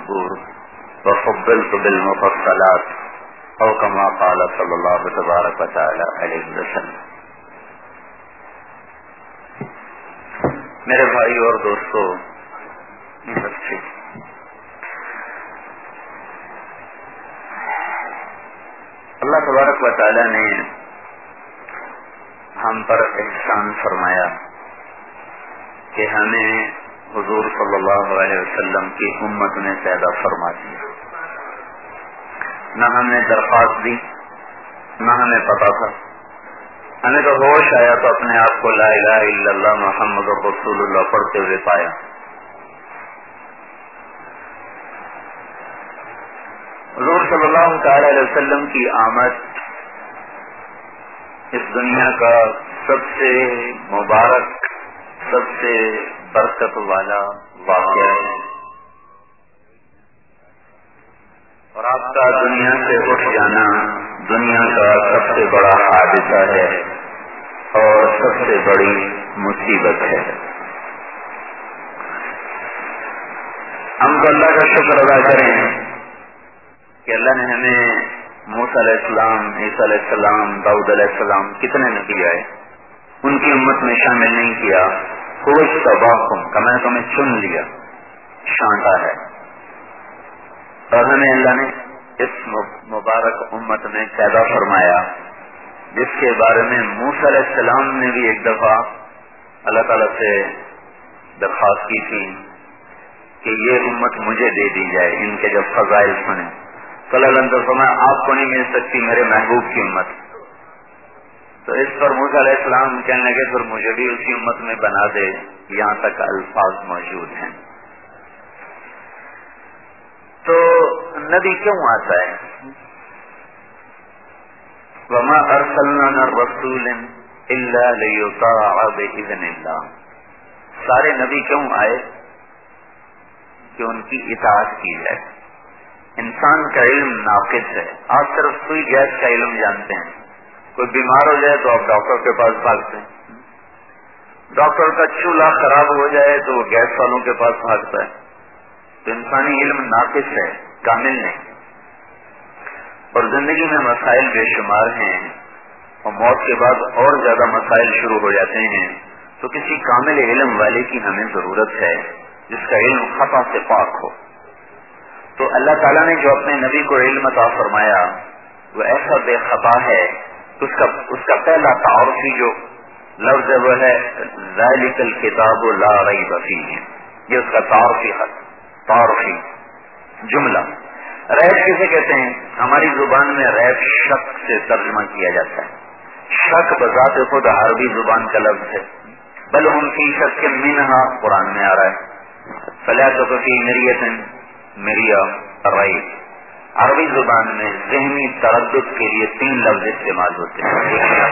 بالذكور وفضلت بالمفصلات او كما قال صلی اللہ تبارک وتعالی علیہ وسلم. میرے بھائی اور دوستو، اللہ تبارک و تعالی نے ہم پر احسان فرمایا کہ ہمیں حضور صلی اللہ علیہ وسلم کی امت میں پیدا فرما دیا. نہ ہم نے درخواست دی، نہ ہمیں پتا تھا. ہمیں تو ہوش آیا تو اپنے آپ کو لا الہ الا اللہ محمد رسول اللہ پڑھتے ہوئے پایا. حضور صلی اللہ تعالی علیہ وسلم کی آمد اس دنیا کا سب سے مبارک، سب سے برکت والا واقعہ ہے، اور آپ کا دنیا سے اٹھ جانا دنیا کا سب سے بڑا حادثہ ہے اور سب سے بڑی مصیبت ہے. ہم تو اللہ کا شکر ادا کریں کہ اللہ نے ہمیں موسیٰ علیہ السلام، عیسیٰ علیہ السلام، داؤد علیہ السلام کتنے نبی آئے، ان کی امت میں شامل نہیں کیا. خوش تباہم کہ میں نے تمہیں چن لیا، شانتا ہے. اور ہمیں اللہ نے اس مبارک امت میں پیدا فرمایا جس کے بارے میں موسیٰ علیہ السلام نے بھی ایک دفعہ اللہ تعالیٰ سے درخواست کی تھی کہ یہ امت مجھے دے دی جائے. ان کے جب فضائل سنے تو اللہ علیہ وسلم آپ کو نہیں مل سکتی میرے محبوب کی امت. تو اس پر موسیٰ علیہ السلام کہنے لگے پھر مجھے بھی اسی امت میں بنا دے. یہاں تک الفاظ موجود ہیں. تو نبی کیوں آتا ہے؟ وما ارسلنا من رسول الا ليطاع باذن اللہ. سارے نبی کیوں آئے؟ کہ ان کی اطاعت کی جائے. انسان کا علم ناقص ہے. آپ صرف سوئی گیس کا علم جانتے ہیں. کوئی بیمار ہو جائے تو آپ ڈاکٹر کے پاس بھاگتے ہیں. ڈاکٹر کا چولہا خراب ہو جائے تو وہ گیس والوں کے پاس بھاگتا ہے. تو انسانی علم ناقص ہے، کامل نہیں. اور زندگی میں مسائل بے شمار ہیں اور موت کے بعد اور زیادہ مسائل شروع ہو جاتے ہیں. تو کسی کامل علم والے کی ہمیں ضرورت ہے جس کا علم خطا سے پاک ہو. تو اللہ تعالیٰ نے جو اپنے نبی کو علم عطا فرمایا وہ ایسا بے خطا ہے. اس کا پہلا تعارفی جو لفظ ہے وہ ہے ذالک الکتاب لا ریب فیہ. یہ اس کا تعارفی جملہ. ریب کسے کہتے ہیں؟ ہماری زبان میں ریب شک سے ترجمہ کیا جاتا ہے. شک بذات خود عربی زبان کا لفظ ہے. بل ہم فی شک منہا قرآن میں آ رہا ہے. فلا تک فی مریۃ مریا ریب. عربی زبان میں ذہنی تردد کے لیے 3 لفظ استعمال ہوتے ہیں.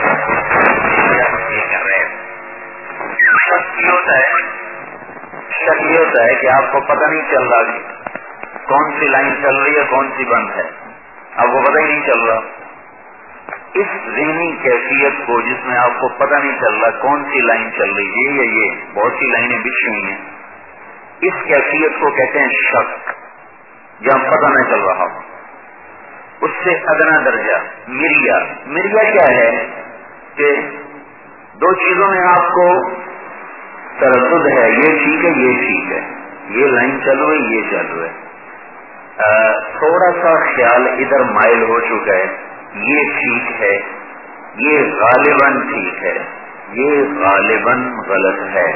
شک یہ ہوتا ہے کہ آپ کو پتہ نہیں چل رہا کون سی لائن چل رہی ہے کون سی بند ہے، آپ کو پتہ ہی نہیں چل رہا. اس ذہنی کیفیت کو جس میں آپ کو پتہ نہیں چل رہا کون سی لائن چل رہی ہے یا یہ بہت سی لائنیں بچھی ہوئی ہیں، اس کیفیت کو کہتے ہیں شک، جہاں پتہ نہ چل رہا ہو. اس سے ادنا درجہ مریا کیا ہے کہ 2 چیزوں میں آپ کو تردد ہے، یہ ٹھیک ہے یہ ٹھیک ہے، یہ لائن چلو ہے یہ چلو ہے. تھوڑا سا خیال ادھر مائل ہو چکا ہے، یہ ٹھیک ہے، یہ غالباً ٹھیک ہے، یہ غالباً غلط ہے.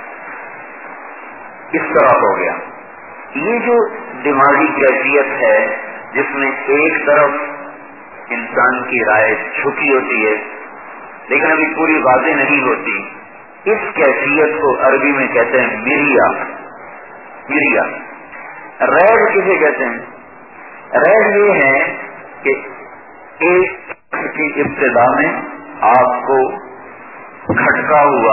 اس طرح ہو گیا. یہ جو دماغی کیفیت ہے جس میں ایک طرف انسان کی رائے جھکی ہوتی ہے لیکن ابھی پوری واضح نہیں ہوتی، اس کیفیت کو عربی میں کہتے ہیں مریا. ریب کسے کہتے ہیں؟ ریب یہ ہے کہ ایک کی ابتدا میں آپ کو کھٹکا ہوا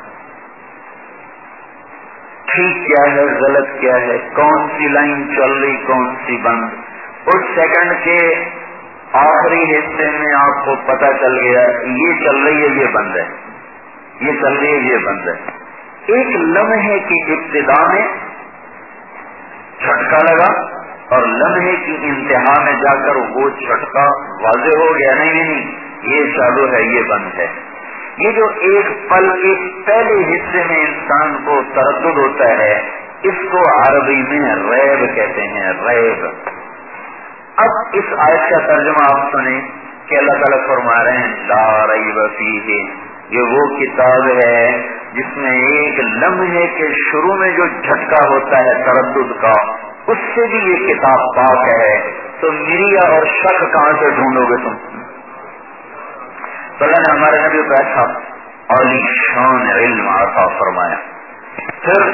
ٹھیک کیا ہے غلط کیا ہے، کون سی لائن چل رہی کون سی بند. اس سیکنڈ کے آخری حصے میں آپ کو پتہ چل گیا یہ چل رہی ہے یہ بند ہے، یہ چل رہی ہے یہ بند ہے. ایک لمحے کی ابتدا میں جھٹکا لگا اور لمحے کی انتہا میں جا کر وہ جھٹکا واضح ہو گیا، نہیں یہ چالو ہے یہ بند ہے۔ یہ جو ایک پل کے پہلے حصے میں انسان کو تردد ہوتا ہے، اس کو عربی میں ریب کہتے ہیں، ریب۔ اب اس آیت کا ترجمہ آپ سنیں کہ اللہ تعالیٰ فرما رہے ہیں لا ریب فیہ، یہ وہ کتاب ہے جس میں ایک لمحے کے شروع میں جو جھٹکا ہوتا ہے تردد کا، اس سے بھی یہ کتاب پاک ہے، تو مریا اور شک کہاں سے ڈھونڈو گے تم؟ تو اللہ نے ہمارے نبی کو ایسا عالی شان علم عطا فرمایا۔ پھر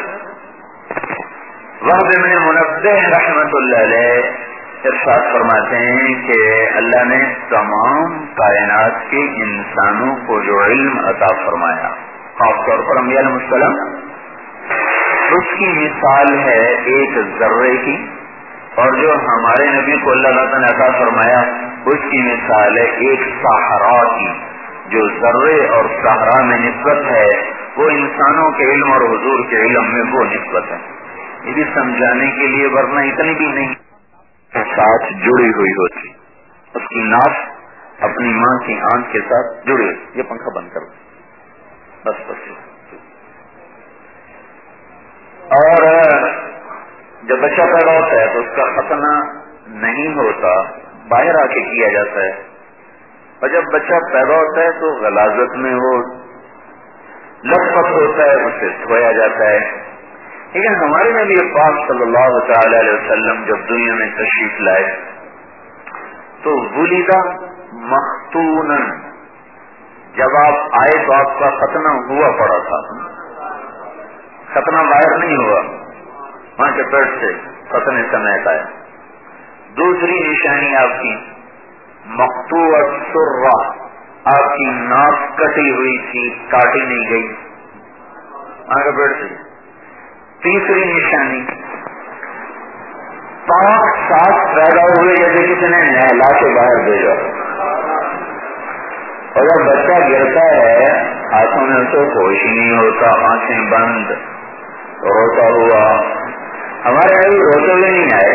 وہب بن منبہ رحمت اللہ علیہ ارشاد فرماتے ہیں کہ اللہ نے تمام کائنات کے انسانوں کو جو علم عطا فرمایا، خاص طور پر انبیاء علیہ السلام، اس کی مثال ہے ایک ذرے کی، اور جو ہمارے نبی کو اللہ تعالیٰ نے عطا فرمایا اس کی مثال ہے ایک صحرا کی۔ جو ذرے اور صحرا میں نسبت ہے وہ انسانوں کے علم اور حضور کے علم میں وہ نسبت ہے۔ یہ بھی سمجھانے کے لیے، ورنہ اتنی بھی نہیں ساتھ جڑی ہوئی ہوتی، اس کی ناف اپنی ماں کی آنکھ کے ساتھ جڑی ہوئی۔ یہ پنکھا بند کرو بس۔ اور جب بچہ پیدا ہوتا ہے تو اس کا ختنہ نہیں ہوتا، باہر آ کے کیا جاتا ہے، اور جب بچہ پیدا ہوتا ہے تو غلاظت میں وہ لٹ پٹ ہوتا ہے، اسے دھویا جاتا ہے۔ لیکن ہمارے نبی پاک صلی اللہ تعالی علیہ وسلم جب دنیا میں تشریف لائے تو ولیدہ مختونا، جب آپ آئے تو آپ کا ختنہ ہوا پڑا تھا، ختنہ باہر نہیں ہوا، وہاں کے پیٹ سے ختنے سمیت آیا۔ دوسری نشانی آپ کی مقطوع السرہ، آپ کی ناک کٹی ہوئی تھی، کاٹی نہیں گئی وہاں کے پیٹ سے۔ تیسری نشانی پاک صاف پیدا ہوئے جیسے کسی نے نہلا کے باہر بھیجا، اور جب بچہ گرتا ہے ہاتھوں میں اسے ہوش ہی نہیں ہوتا، آنکھیں بند، روتا ہوا۔ ہمارے ابھی روتے ہوئے نہیں آئے،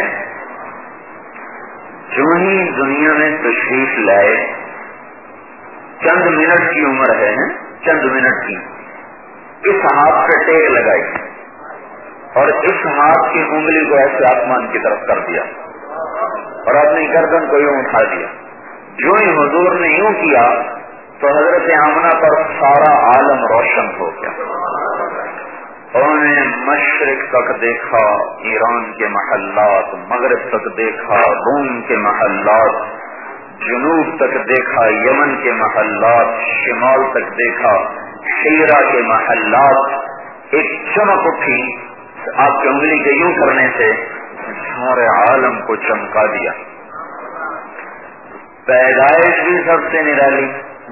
جو ہی دنیا میں تشریف لائے، چند منٹ کی عمر ہے، چند منٹ کی، اس ہاتھ پہ ٹیک لگائی اور اس ہاتھ کی انگلی کو ایسے آسمان کی طرف کر دیا اور اپنی گردن کو یوں اٹھا دیا۔ جو ہی حضور نے یوں کیا تو حضرت آمنہ پر سارا عالم روشن ہو گیا۔ انہوں نے مشرق تک دیکھا ایران کے محلات، مغرب تک دیکھا روم کے محلات، جنوب تک دیکھا یمن کے محلات، شمال تک دیکھا حیرہ کے محلات۔ ایک چمک اٹھی آپ کی انگلی کے یوں کرنے سے، سارے عالم کو چمکا دیا۔ پیدائش بھی سب سے نرالی۔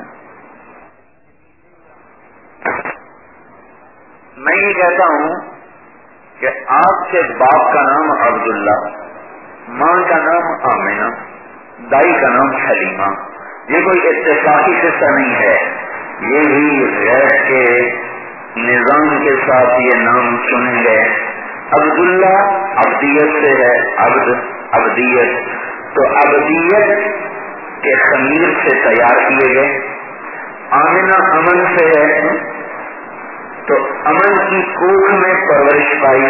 میں یہ کہتا ہوں کہ آپ کے باپ کا نام عبداللہ، ماں کا نام آمنہ، دائی کا نام حلیمہ، یہ کوئی اتفاقی قصہ نہیں ہے، یہ بھی غیر کے نظام کے ساتھ یہ نام چنے گئے۔ عبداللہ عبدیت سے ہے، عبدیت، تو عبدیت کے خمیر سے تیار کیے گئے۔ آمنہ امن سے ہے تو امن کی کوکھ میں پرورش پائی۔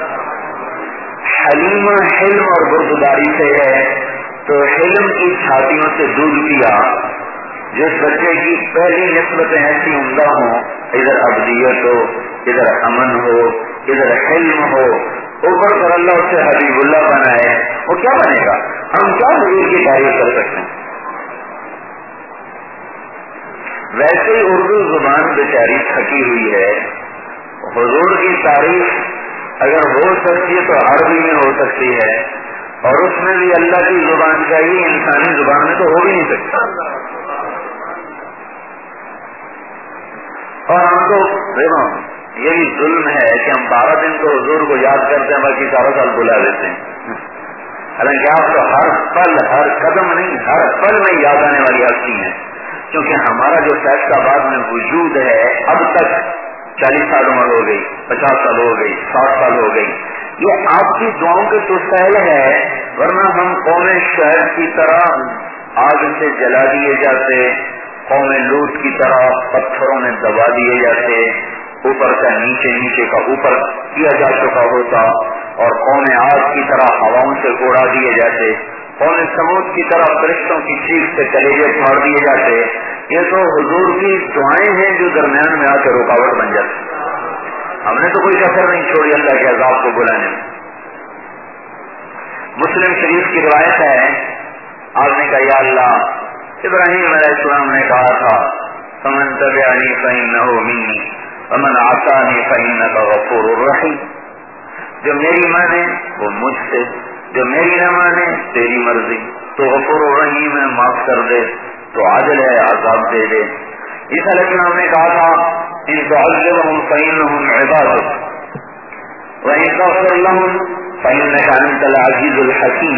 حلیمہ حلم اور بردباری سے ہے تو حلم کی چھاتیوں سے دودھ پیا۔ جس بچے کی پہلی نسبتیں ایسی عمدہ ہوں، ادھر عبدیت ہو، ادھر امن ہو، ادھر حلم ہو، اوپر پر اللہ اسے حبیب اللہ بنائے، وہ کیا بنے گا؟ ہم کیا حضور کی تعریف کر سکتے ہیں؟ ویسے ہی اردو زبان بیچاری تھکی ہوئی ہے، حضور کی تعریف اگر ہو سکتی ہے تو عربی میں ہو سکتی ہے، اور اس میں بھی اللہ کی زبان چاہیے، انسانی زبان میں تو ہو بھی نہیں سکتا۔ اور ہم کو دیکھو یہ بھی ظلم ہے کہ ہم 12 دن تو حضور کو یاد کرتے ہیں، باقی سارا سال بلا دیتے ہیں۔ حالانکہ آپ تو ہر پل، ہر قدم نہیں، ہر پل میں یاد آنے والی ہستی ہیں، کیونکہ ہمارا جو فیصل آباد میں وجود ہے اب تک 40 سال عمر ہو گئی، 50 سال ہو گئی، 60 سال ہو گئی، یہ آپ کی دعاؤں کے توسیل ہے، ورنہ ہم قوم شعیب کی طرح آگ سے جلا دیے جاتے، قوم لوط کی طرح پتھروں میں دبا دیے جاتے، اوپر کا نیچے، نیچے کا اوپر کیا جا چکا ہوتا، اور قوم عاد کی طرح ہواؤں سے اڑا دیے جاتے، قوم سمود کی طرح فرشتوں کی چیخ سے کلیجے پھاڑ دیے جاتے۔ یہ تو حضور کی دعائیں ہیں جو درمیان میں آ کے رکاوٹ بن جاتی۔ ہم نے تو کوئی کسر نہیں چھوڑی اللہ کے عذاب کو بلانے میں۔ مسلم شریف کی روایت ہے، آپ نے کہا یا اللہ، ابراہیم علیہ السلام نے کہا تھا فمن تبعنی فإنہ منی ومن عصانی فإنک غفور رحیم، جو میری مانے وہ مجھ سے، جو میری نہ مانے تیری مرضی، تو غفور رحیم ہے، معاف کر دے، تو عادل ہے، عذاب دے دے۔ عیسیٰ علیہ السلام نے کہا تھا ان تعذبهم فإنهم عبادك وإن تغفر لهم فإنك أنت العزيز الحكيم،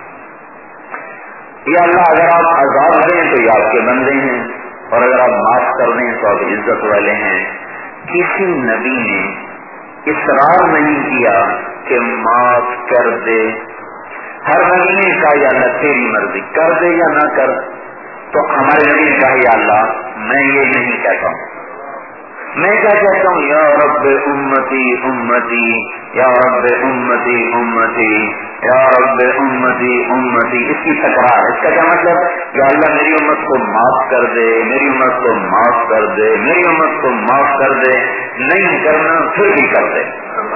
یا اللہ اگر آپ عذاب دیں تو یہ آپ کے بندے ہیں، اور اگر آپ معاف کر دیں تو آپ عزت والے ہیں۔ کسی نبی نے اصرار نہیں کیا کہ معاف کر دے، ہر نبی نے کہا یا اللہ تیری مرضی، کر دے یا نہ کر۔ تو ہمارے نبی نے کہا یا اللہ میں یہ نہیں کہتا ہوں، میں کیا کہتا ہوں یا رب امتی امتی، یا رب امتی امتی، یا رب امتی امتی، اس کی تکرار۔ اس کا کیا مطلب؟ یا اللہ میری امت کو معاف کر دے، میری امت کو معاف کر دے، میری امت کو معاف کر دے، نہیں کرنا پھر بھی کر دے۔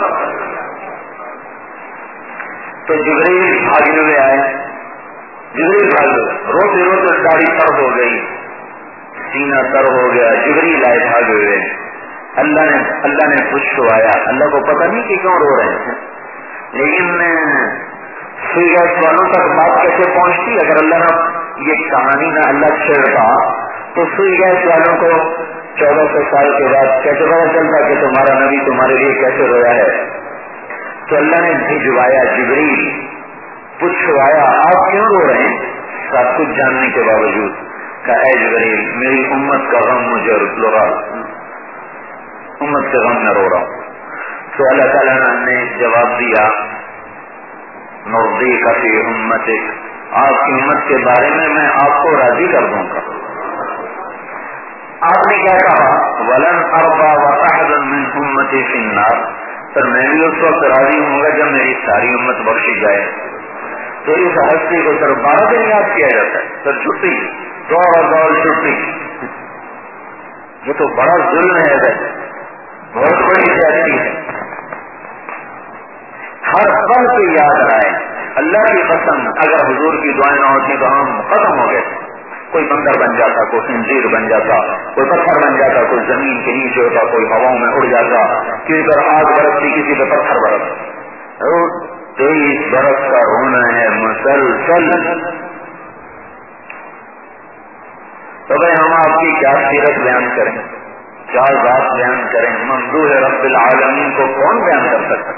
تو جبریل بھاگنے ہوئے آئے، جبریل بھاگے، روتے روتے داڑھی تر ہو گئی، سینہ تر ہو گیا، جبریل آئے بھاگے ہوئے۔ اللہ نے پوچھوایا، اللہ کو پتہ نہیں کہ کیوں رو رہے ہیں، لیکن سوئی گیس والوں تک بات کیسے پہنچتی؟ اگر اللہ نے یہ کہانی نہ اللہ چھیڑتا تو سوئی گیس والوں کو 1400 سال کے بعد کیسے پتا چلتا کہ تمہارا نبی تمہارے لیے کیسے رویا ہے؟ تو اللہ نے بھجوایا جبریل، پوچھوایا آپ کیوں رو رہے ہیں؟ سب کچھ جاننے کے باوجود کہا اے جبریل میری امت کا غم مجھے لگا، امت سے غم نہ رو رہا ہوں۔ تو اللہ تعالیٰ نے جواب دیا نرضیک فی امتک، آپ کی امت کے بارے میں آپ کو راضی کر دوں گا۔ آپ نے کیا کہا؟ ولن ارضى واحدا من امتی فی النار، پر میں بھی اس وقت راضی ہوں گا جب میری ساری امت بخشی جائے۔ تو اس ہستی کو صرف 12 دن یاد کیا جاتا ہے، پھر چھٹی، دور چھٹی۔ یہ تو بڑا ظلم ہے، بہت بڑی زیادتی ہے۔ ہر پل پہ یاد آئے، اللہ کی قسم اگر حضور کی دعائیں نہ ہوتی تو ہم ختم ہو گئے، کوئی بندر بن جاتا، کوئی خنزیر بن جاتا، کوئی پتھر بن جاتا، کوئی زمین کے نیچے ہوتا، کوئی ہواؤں میں اڑ جاتا، کسی پر آگ برستی، کسی پہ پتھر برستا۔ 23 برس کا رونا ہے مسلسل۔ تو بھائی ہم آپ کی کیا سیرت بیان کریں، کیا ذات بیان کریں؟ ممدوح رب العالمین کو کون بیان کر سکتا؟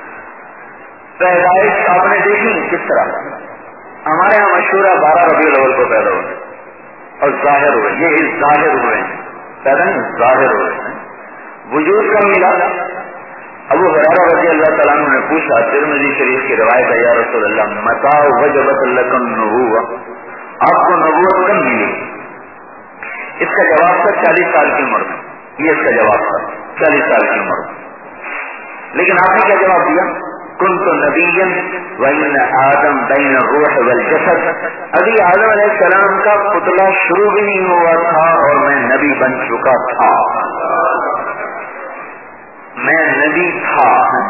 پیدائش آپ نے دیکھی کس طرح؟ ہمارے یہاں مشہور ہے 12 ربیع الاول کو پیدا ہوئے اور ظاہر ہوئے، یہ ظاہر ہوئے ہیں، پیدا نہیں ظاہر ہوئے ہیں، وجود کا ملا۔ ابو ہریرہ رضی اللہ تعالیٰ عنہ نے پوچھا، ترمذی شریف کی روایت ہے، یا رسول اللہ متى وجبت لکم النبوۃ، آپ کو نبوت کب ملی؟ اس کا جواب تھا 40 سال کی عمر میں، یہ اس کا جواب تھا 40 سال کی عمر میں۔ لیکن آپ نے کیا جواب دیا؟ کنت نبیا وان آدم بین الروح والجسد، ابھی آدم علیہ السلام کا پتلا شروع بھی نہیں ہوا تھا اور میں نبی بن چکا تھا، میں نبی تھا۔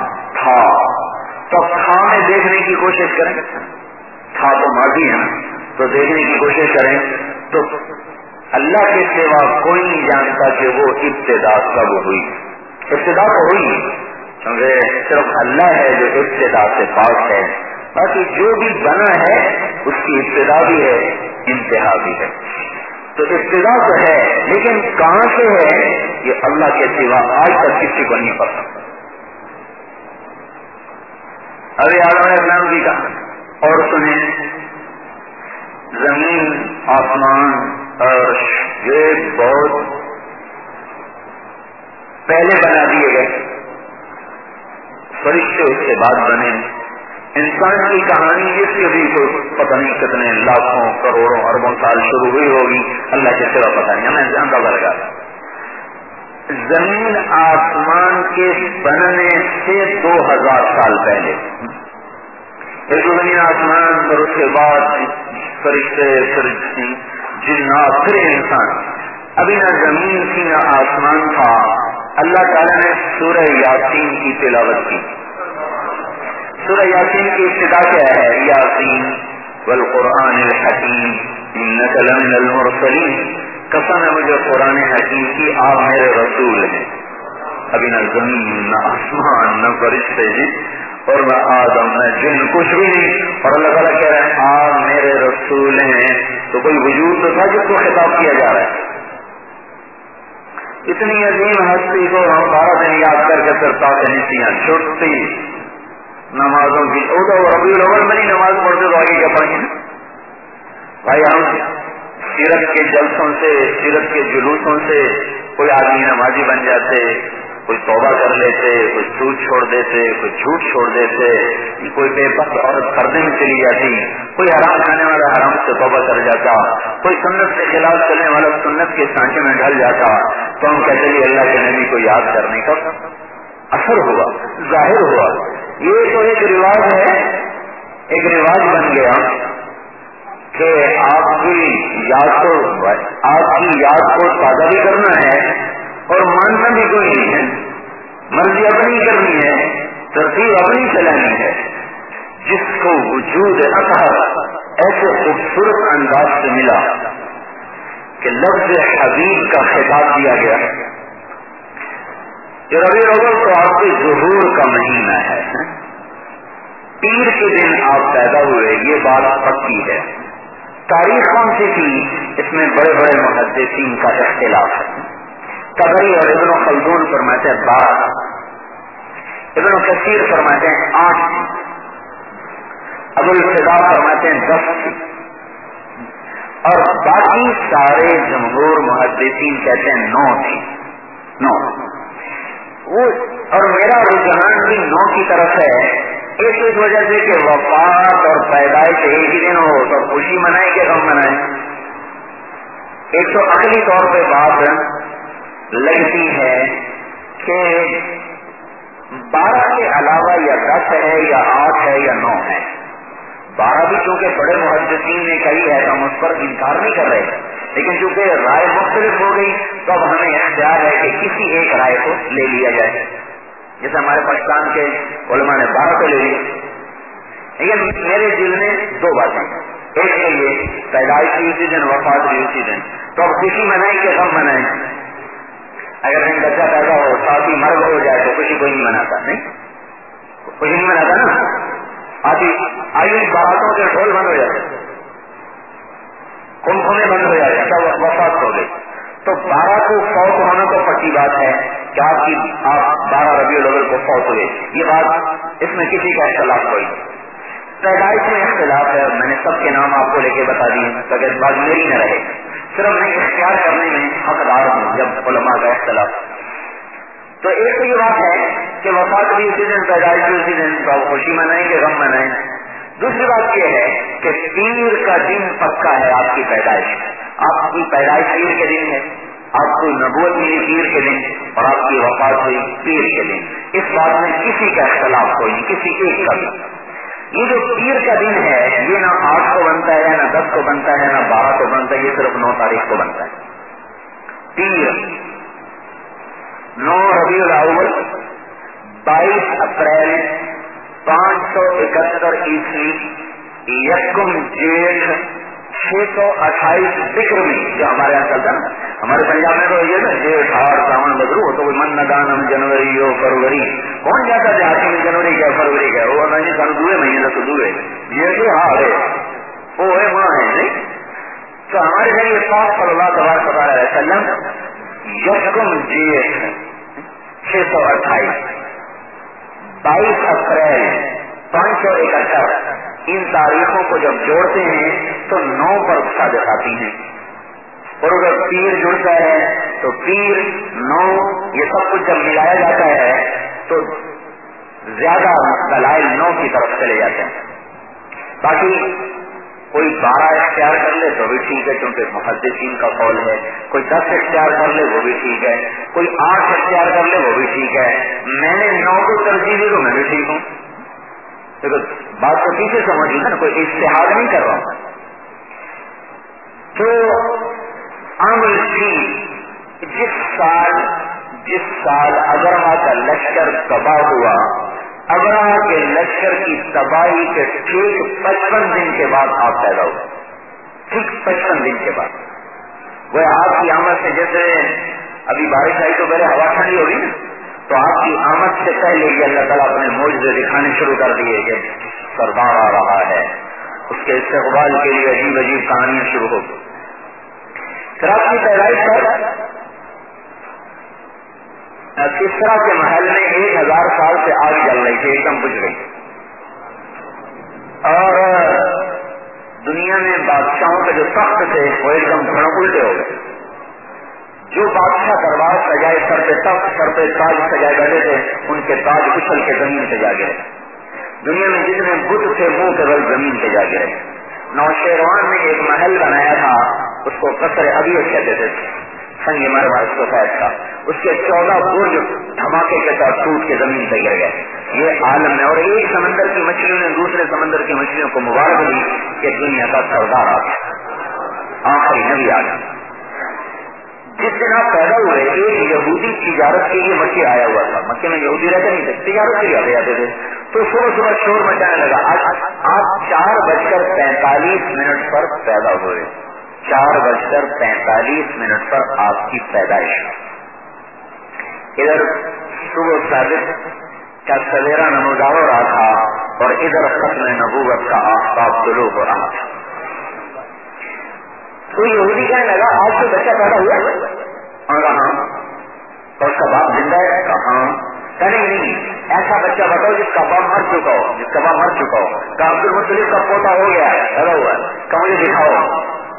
تو تھا میں دیکھنے کی کوشش کریں، تھا تو ماضی ہے تو دیکھنے کی کوشش کریں، تو اللہ کے سوا کوئی نہیں جانتا کہ وہ ابتدا کب ہوئی۔ ابتدا تو ہوئی کیونکہ صرف اللہ ہے جو ابتدا سے پاک ہے، باقی جو بھی بنا ہے اس کی ابتدا بھی ہے انتہا بھی ہے۔ تو ابتدا تو ہے لیکن کہاں سے ہے یہ اللہ کے سوا آج تک کسی کو نہیں پتا۔ ابھی آدم علیہ السلام کی کہا اور سنیں، زمین آسمان عرش یہ بہت پہلے بنا دیے گئے، فرشتے اس کے بعد بنے. انسان کی کہانی اس سے بھی تو پتہ نہیں کتنے لاکھوں کروڑوں اربوں سال شروع ہوئی ہوگی, اللہ کے سوا پتہ نہیں. ہمیں اندازہ لگا زمین آسمان کے بننے سے 2000 سال پہلے ایک زمین آسمان, پھر اس کے بعد فرشتے, پھر جنات, پھر انسان. ابھی نہ زمین تھی نہ آسمان تھا. اللہ تعالیٰ نے سورہ یاسین کی تلاوت کی. سورہ یاسین کی ابتدا کیا ہے؟ یاسین والقرآن الحکیم انک لمن المرسلین. قسم ہے مجھے قرآن حکیم کی, آپ میرے رسول ہیں. ابھی نہ زمین نہ آسمان نہ فرشتے ہیں اور نہ آدم نہ جن, کچھ بھی نہیں. اور اللہ تعالیٰ کہہ رہے ہیں آپ میرے رسول ہیں. تو کوئی وجود تو تھا جس کو خطاب کیا جا رہا ہے. اتنی عظیم ہستی کو ہم 12 دن یاد کر کے پھر تاکہ چھوٹتی نمازوں کی ربیع الاول میں نہیں نماز پڑھتے تو آگے کیا پڑھیں گے بھائی. ہم سیرت کے جلسوں سے, سیرت کے جلوسوں سے کوئی آدمی نمازی بن جاتے, کوئی توبہ کر لیتے, کوئی سود چھوڑ دیتے, کوئی جھوٹ چھوڑ دیتے, کوئی بے بس عورت پردے میں چلی جاتی, کوئی حرام کھانے والا حرام سے توبہ کر جاتا, کوئی سنت کے خلاف چلنے والا سنت کے سانچے میں ڈھل جاتا. تو ہم کہتے ہیں اللہ کے نبی کو یاد کرنے کا اثر ہوا, ظاہر ہوا. یہ تو ایک رواج ہے, ایک رواج بن گیا کہ آپ کی یاد کو تازہ بھی کرنا ہے اور ماننا بھی کوئی نہیں ہے, مرضی اپنی کرنی ہے, ترتیب اپنی چلانی ہے. جس کو وجود اطہر ایسے خوبصورت انداز سے ملا کہ لفظ حبیب کا خطاب دیا گیا. یہ ربیع الاول تو آپ کے ظہور کا مہینہ ہے. پیر کے دن آپ پیدا ہوئے, یہ بات پکی ہے. تاریخ کون سی تھی اس میں بڑے بڑے محدثین کا اختلاف ہے. طبری اور ابن خلدون فرماتے ہیں 12, ابن کثیر فرماتے ہیں 8, ابو الفدا فرماتے ہیں 10, اور باقی سارے جمہور محدثین کہتے ہیں 9 تھی. 9 اور میرا رجحان بھی 9 کی طرف ہے. اس وجہ سے کہ وفات اور پیدائش ایک ہی دن ہو تو خوشی منائے کہ غم منائے. ایک تو عقلی طور پہ بات لگتی ہے کہ 12 کے علاوہ یا 10 ہے یا 8 ہے یا 9 ہے. 12 بھی چونکہ بڑے محدثین نے کہی ہے تو ہم اس پر انکار نہیں کر رہے, لیکن چونکہ رائے مختلف ہو گئی تو اب ہمیں اختیار ہے کہ کسی ایک رائے کو لے لیا جائے. جیسے ہمارے پاکستان کے علماء نے 12 کو لے لی. لیکن میرے دل میں 2 باتیں, ایک تو یہ پیدائش بھی اسی دن, وفات بھی اسی دن, تو اب خوشی منائیں کہ غم منائیں. اگر کہیں بچہ پیدا ہو ساتھ ہی مرگ ہو جائے تو خوشی کوئی نہیں مناتا, نہیں خوشی نہیں مناتا نا. آئی باراتوں کے ڈھول بند ہو جاتے, کنکھنے بند ہو جاتے, سب وفات ہو گئی. تو 12 کو فوت ہونا تو پکی بات ہے کہ آپ 12 ربیع الاول کو فوت ہوئے, یہ بات اس میں کسی کا اختلاف کوئی. پیدائش میں اختلاف ہے, میں نے سب کے نام آپ کو لے کے بتا دیے تاکہ اس بات میری نہ رہے, صرف میں اختیار کرنے میں حقدار ہوں جب علماء کا اختلاف. تو ایک تو یہ بات ہے کہ وفات بھی اسی دن, پیدائش بھی اسی دن, تو خوشی منائیں کہ غم منائیں. دوسری بات یہ ہے کہ پیر کا دن پکا ہے. آپ کی پیدائش, آپ کی پیدائش پیر کے دن ہے, آپ کو نبوت ملی پیر کے دن, اور آپ کی وفات ہوئی پیر کے دن. اس بات میں کسی کا اختلاف کوئی نہیں, کسی ایک کا بھی. یہ جو پیر کا دن ہے یہ نہ 8 کو بنتا ہے, نہ 10 کو بنتا ہے, نہ 12 کو بنتا ہے, یہ صرف 9 تاریخ کو بنتا ہے. پیر 9 ربیع الاول 22 اپریل 571 عیسوی یکم جیٹھ 628 ذکر میں, جو ہمارے یہاں چلتا نا, ہمارے پنجاب میں تو یہ نا جیٹھ ہاڑ ساون بدرو, تو کوئی من نگانم جنوری ہو فروری, کون جاتا دیہاتی میں جنوری کیا فروری کیا, وہ نہیں سال دوے مہینے تو دوے یہ ہاڑ ہے وہ ہے وہاں ہے نہیں. تو ہمارے گھر یہ پاک صلی اللہ تبارک علیہ وسلم یکم جیٹھ 628 22 اپریل 571 ان تاریخوں کو جب جوڑتے ہیں تو 9 پر صادق آتی ہیں. اور اگر پیر جڑتا ہے تو پیر 9, یہ سب کچھ جب ملایا جاتا ہے تو زیادہ دلائل نو کی طرف چلے جاتے ہیں. باقی کوئی 12 اختیار کر لے تو بھی ٹھیک ہے کیونکہ محدثین کا قول ہے, کوئی 10 اختیار کر لے وہ بھی ٹھیک ہے, کوئی 8 اختیار کر لے وہ بھی ٹھیک ہے. میں نے 9 کو ترجیح دی تو میں بھی ٹھیک ہوں. دیکھو بات تو پیچھے سمجھ نا, کوئی اجتہاد نہیں کر رہا ہوں. تو عمل تھی جس سال ابرہا کا لشکر تباہ ہوا, ابرہا کے لشکر کی تباہی کے ٹھیک 55 دن کے بعد آپ پیدا ہوئے. ٹھیک 55 دن کے بعد وہ آپ کی آمد سے, جیسے ابھی بارش آئی تو پہلے ہوا ٹھنڈی ہوگی نا, تو آپ کی آمد سے پہلے ہی اللہ تعالیٰ اپنے معجزے دکھانے شروع کر دیے کہ سردار آ رہا ہے. اس کے استقبال کے لیے عجیب عجیب کہانیاں شروع ہو گئی. پھر آپ کی پیدائش پر کسرا کے محل میں 1000 سال سے آگ جل رہی تھی, ایک دم بجھ گئی. اور دنیا میں بادشاہوں کے جو تخت تھے وہ ایک دم الٹے ہو گئے. جو بادشاہ دربار سجائے سر پہ تخت, سر پہ تاج سجائے بیٹھے تھے, ان کے تاج اچھل کے زمین پہ جا گرے. دنیا میں جتنے بت تھے منہ کے بل زمین پہ جا گرے. نوشیروان نے ایک محل بنایا تھا, اس کو قصر ابیض کہتے تھے, سنگ مرمر سفید کا. اس کے 14 برج دھماکے کے ساتھ ٹوٹ کے زمین پہ گر گئے. یہ عالم ہے. اور ایک سمندر کی مچھلیوں نے دوسرے سمندر کی مچھلیوں کو مبارک دی کہ دنیا کا سردار آ گیا, آخری نبی آ گیا. جس دن آپ پیدا ہوئے ایک یہودی تجارت کے لیے مکے آیا ہوا تھا. مکے میں یہودی رہتے نہیں تھے, تجارت کے لیے آتے جاتے تھے. تو صبح شور مچانے لگا. آپ 4:45 پر پیدا ہوئے. 4:45 پر آپ کی پیدائش. ادھر صبح صادق کا سویرا نمودار ہو رہا تھا اور ادھر ختم نبوت کا آفتاب طلوع ہو رہا تھا. تو یہودی کہنے لگا آج سے بچہ پیدا ہوا اور ہاں, تو اس کا باپ زندہ ہے. کہاں؟ کہنے نہیں, ایسا بچہ بتاؤ جس کا باپ مر چکا ہو, جس کا باپ مر چکا ہو. کہ عبد المطلب کا پوتا ہو گیا ہے, پیدا ہوا ہے, کہ مجھے دکھاؤ.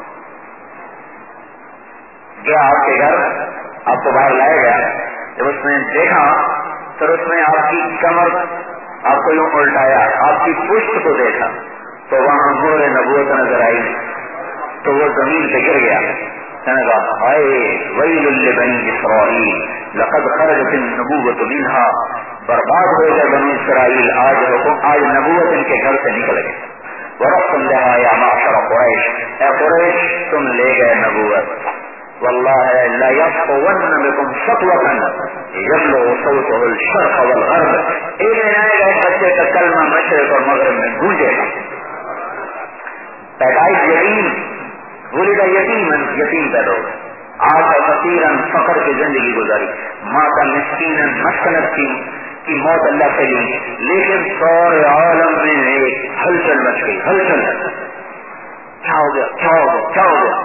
گیا آپ کے گھر, آپ کو باہر لایا گیا. جب اس نے دیکھا پھر اس نے آپ کی کمر آپ کو یوں الٹایا, آپ کی پشت کو دیکھا تو وہاں مہر نبوت نظر آئی. تو وہ زمین پہ گر گیا. کہنے لگا ہائے ویل لبنی اسرائیل لقد خرجت النبوۃ منها, برباد ہو گئے بنی اسرائیل, آج نبوت ان کے گھر سے نکل گئی. ورسم لها یا معشر قریش, اے قریش تم لے گئے نبوت. واللہ لا يصفون بكم صفوة يبلغ صوته الشرق والغرب. ایک دن آئے گا بچے کا کلمہ مشرق اور مغرب میں گونجے گا. پیدائش یتیم, ولد یتیمن, یتیم پیدا ہو. آج فقیرا, فقر کی زندگی گزاری. مات مسکینا, مسکنت کی موت اللہ سے لی. لیکن سارے عالم میں ایک ہلچل مچ گئی, ہلچل. کیا ہو گیا, کیا ہو گیا, کیا ہو گیا.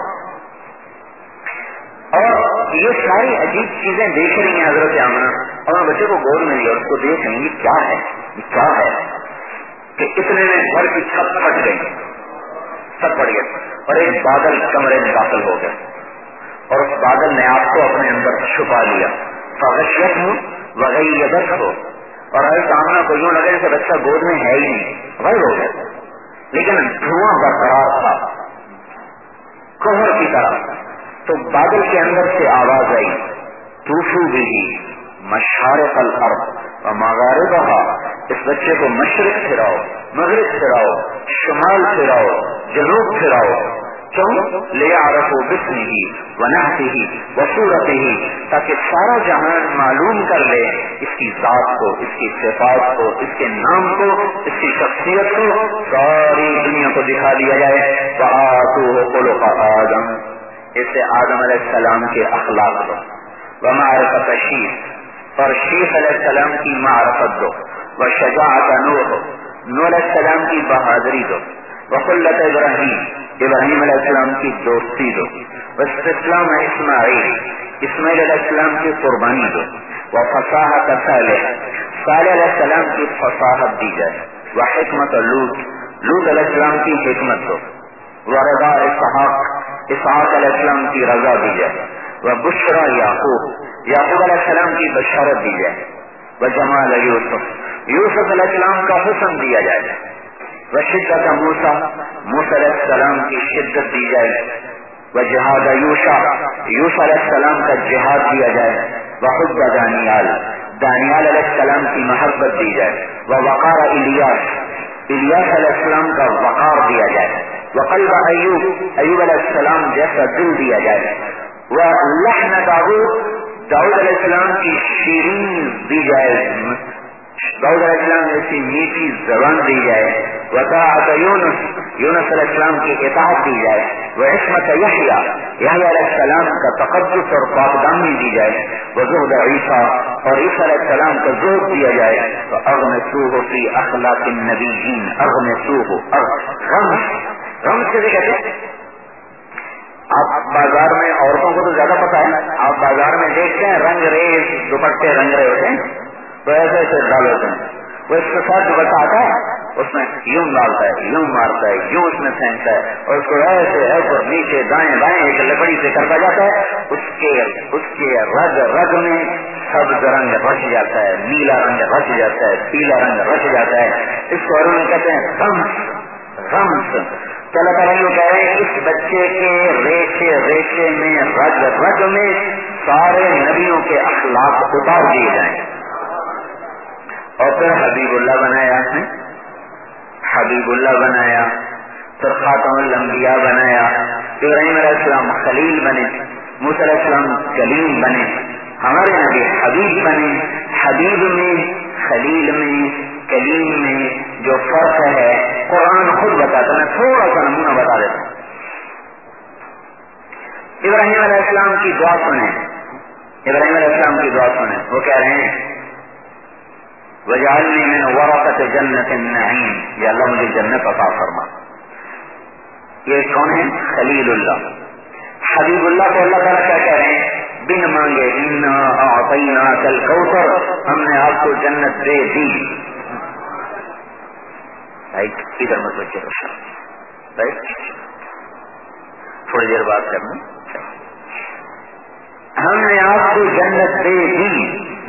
اور یہ ساری عجیب چیزیں دیکھ رہی ہیں حضرت آمنہ, اور بچے کو گود میں لیا, اس کو دیکھ رہی ہیں یہ کیا ہے, یہ کیا ہے. کہ اتنے میں گھر کی چھت پھٹ گئی, چھت پڑ گئی اور ایک بادل کمرے میں داخل ہو گیا اور اس بادل نے آپ کو اپنے اندر چھپا لیا. فغشیت ہوں وغیبت ہو, اور حضرت آمنہ کو یوں لگے جیسے بچہ گود میں ہے ہی نہیں, وہی ہو گیا. لیکن دھواں برقرار تھا کوہر کی طرح. تو بادل کے اندر سے آواز آئی, طوفوا به مشارق الارض ومغاربها, اس بچے کو مشرق پھراؤ, مغرب پھراؤ, شمال پھراؤ, جنوب پھراؤ. کیوں؟ لیعرفوا باسمه ونحته وصورته, تاکہ سارا جہان معلوم کر لے اس کی ذات کو, اس کی صفات کو, اس کے نام کو, اس کی شخصیت کو, ساری دنیا کو دکھا دیا جائے. فآتوه خلق آدم, اس سے آدم علیہ السلام کے اخلاق دو. ومعرفت شیخ, اور شیخ علیہ السلام کی معرفت دو. وشجاعت نوح, نوح علیہ السلام کی بہادری دو. وخلت ابراہیم, ابراہیم علیہ السلام کی دوستی دو. واستسلام اسماعیل, اسماعیل علیہ السلام کی قربانی دو. وفصاحت صالح, صالح علیہ السلام کی فصاحت دی جائے. وحکمت لوط, لوط علیہ السلام کی حکمت دو. ورضا اسحاق, اسحاق علیہ السلام کی رضا دی جائے. وبشرا یعقوب, یعقوب علیہ السلام کی بشارت دی جائے. وجمال یوسف، یوسف علیہ السلام کا حسن دیا جائے، وشدت موسیٰ، موسیٰ علیہ السلام کی شدت دی جائے، وجہاد یوشع، یوشع علیہ السلام کا جہاد دیا جائے، وحب دانیال، دانیال علیہ السلام کی محبت دی جائے، ووقار الیاس، الیاس علیہ السلام کا وقار دیا جائے، وقلب ایوب، ایوب علیہ السلام جیسا دل دیا جائے، ولحن داؤد، داؤد علیہ السلام کی شیرین دی جائے، داؤد علیہ السلام جیسی میٹھی زبان دی جائے، وطاعت یونس، یونس علیہ السلام کی اطاعت دی جائے، وعصمت یحییٰ، یحییٰ علیہ السلام کا تقدس اور پاکدامنی دی جائے، وزہد عیسیٰ، اور عیسیٰ علیہ السلام کا زہد دیا جائے، واغمسوہ فی اخلاق النبیین، اغمسوہ، غم سے بھی کہتے ہیں. آپ بازار میں، عورتوں کو تو زیادہ پتا ہے، آپ بازار میں دیکھتے ہیں رنگ ریز دوپٹے رنگ رہے ہوتے ہیں، تو ایسے ایسے ڈال ہوتے ہیں، وہ اس کے ساتھ دوپٹہ آتا ہے، اس میں یوں ڈالتا ہے، یوں مارتا ہے، یوں اس میں پھینکتا ہے، اور اس کو ایسے ایسے نیچے دائیں بائیں ایک لکڑی سے کرتا جاتا ہے، اس کے رگ رگ میں سبز رنگ رچ جاتا ہے، نیلا رنگ رچ جاتا ہے، پیلا رنگ رچ جاتا ہے. اس کو عربی میں کہتے ہیں غمس. تو اللہ تعالیٰ یہ کہہ رہے ہیں اس بچے کے ریشے ریشے میں رگ رگ میں سارے نبیوں کے اخلاق اتار دیے جائیں. اور پھر حبیب اللہ بنایا آپ نے، حبیب اللہ بنایا، پھر خاتم الانبیاء بنایا، ابراہیم علیہ السلام خلیل بنے، موسیٰ علیہ السلام کلیم بنے، ہمارے نبی حبیب بنے. حبیب میں، خلیل میں، کلیم میں جو فرق ہے قرآن خود بتاتا. میں تھوڑا سا نمونہ بتا دیتا ہوں. ابراہیم علیہ السلام کی دعا سنیں، ابراہیم علیہ السلام کی دعا سنیں. وہ کہہ رہے ہیں وَجَعَلْنِي مِنْ وَرَثَةِ جَنَّةِ النَّعِيمِ، یا اللہ مجھے جنت عطا فرما. یہ کون ہے؟ خلیل اللہ. حبیب اللہ کو اللہ تعالیٰ کیا کہہ رہے ہیں؟ بن مانگے اِنَّا أَعْطَيْنَاكَ الْكَوْثَرَ، ہم نے آپ کو جنت دے دی. ادھر مت بچے رائٹ، تھوڑی دیر بات کرنا. ہم نے آپ کو جنت دے دی.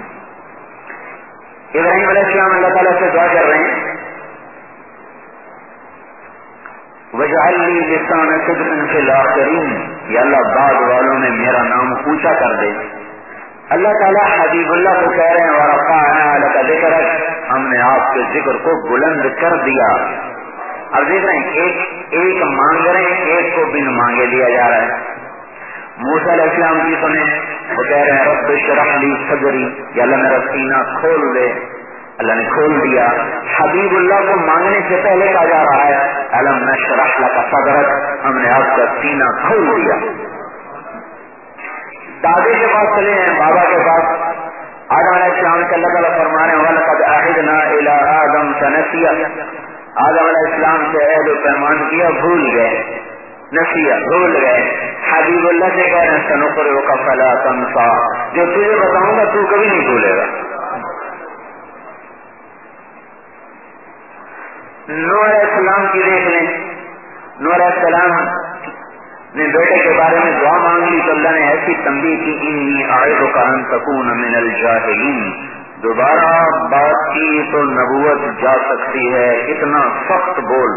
ابراہیم علیہ السلام اللہ تعالیٰ سے دعا کر رہے ہیں وَاجْعَلْ لِي لِسَانَ صِدْقٍ فِي الْآخِرِينَ، یا اللہ بعد والوں میں میرا نام اونچا کر دے. اللہ تعالیٰ حبیب اللہ کو کہہ رہے ہیں وَرَفَعْنَا لَكَ ذِكْرَكَ، ہم نے آپ کے ذکر کو بلند کر دیا. اب دیکھ رہے ہیں ایک مانگ رہے ہیں، ایک کو بن مانگے دیا جا رہا ہے. موسیٰ علیہ السلام کی سنیں، وہ کہہ رہے ہیں رب اشرح لی صدری، یا اللہ میرا سینہ کھول دے. اللہ نے کھول دیا. حبیب اللہ کو مانگنے سے پہلے کہا جا رہا ہے الم نشرح لک صدرک، ہم نے آپ کا سینہ کھول دیا. دادے کے پاس چلے ہیں، بابا کے پاس. آدم علیہ السلام سے اللہ تعالیٰ فرما رہے ہیں وَلَقَدْ عَهِدْنَا إِلَىٰ آدَمَ فَنَسِيَ، آدم علیہ السلام سے عہد و پیمان کیا، بھول گئے. نسیہ، بھول گئے. حبیب اللہ سے کہہ رہے ہیں سَنُقْرِئُكَ فَلَا تَنسَىٰ، جو تجھے بتاؤں گا تو کبھی نہیں بھولے گا. نوح علیہ السلام کی دیکھ لیں. نوح علیہ السلام نے بیٹے کے بارے میں دعا مانگ لی تو اللہ نے ایسی تنبیہ کی انی اعظک ان تکون من الجاہلین. دوبارہ بات کی تو نبوت جا سکتی ہے. اتنا سخت بول،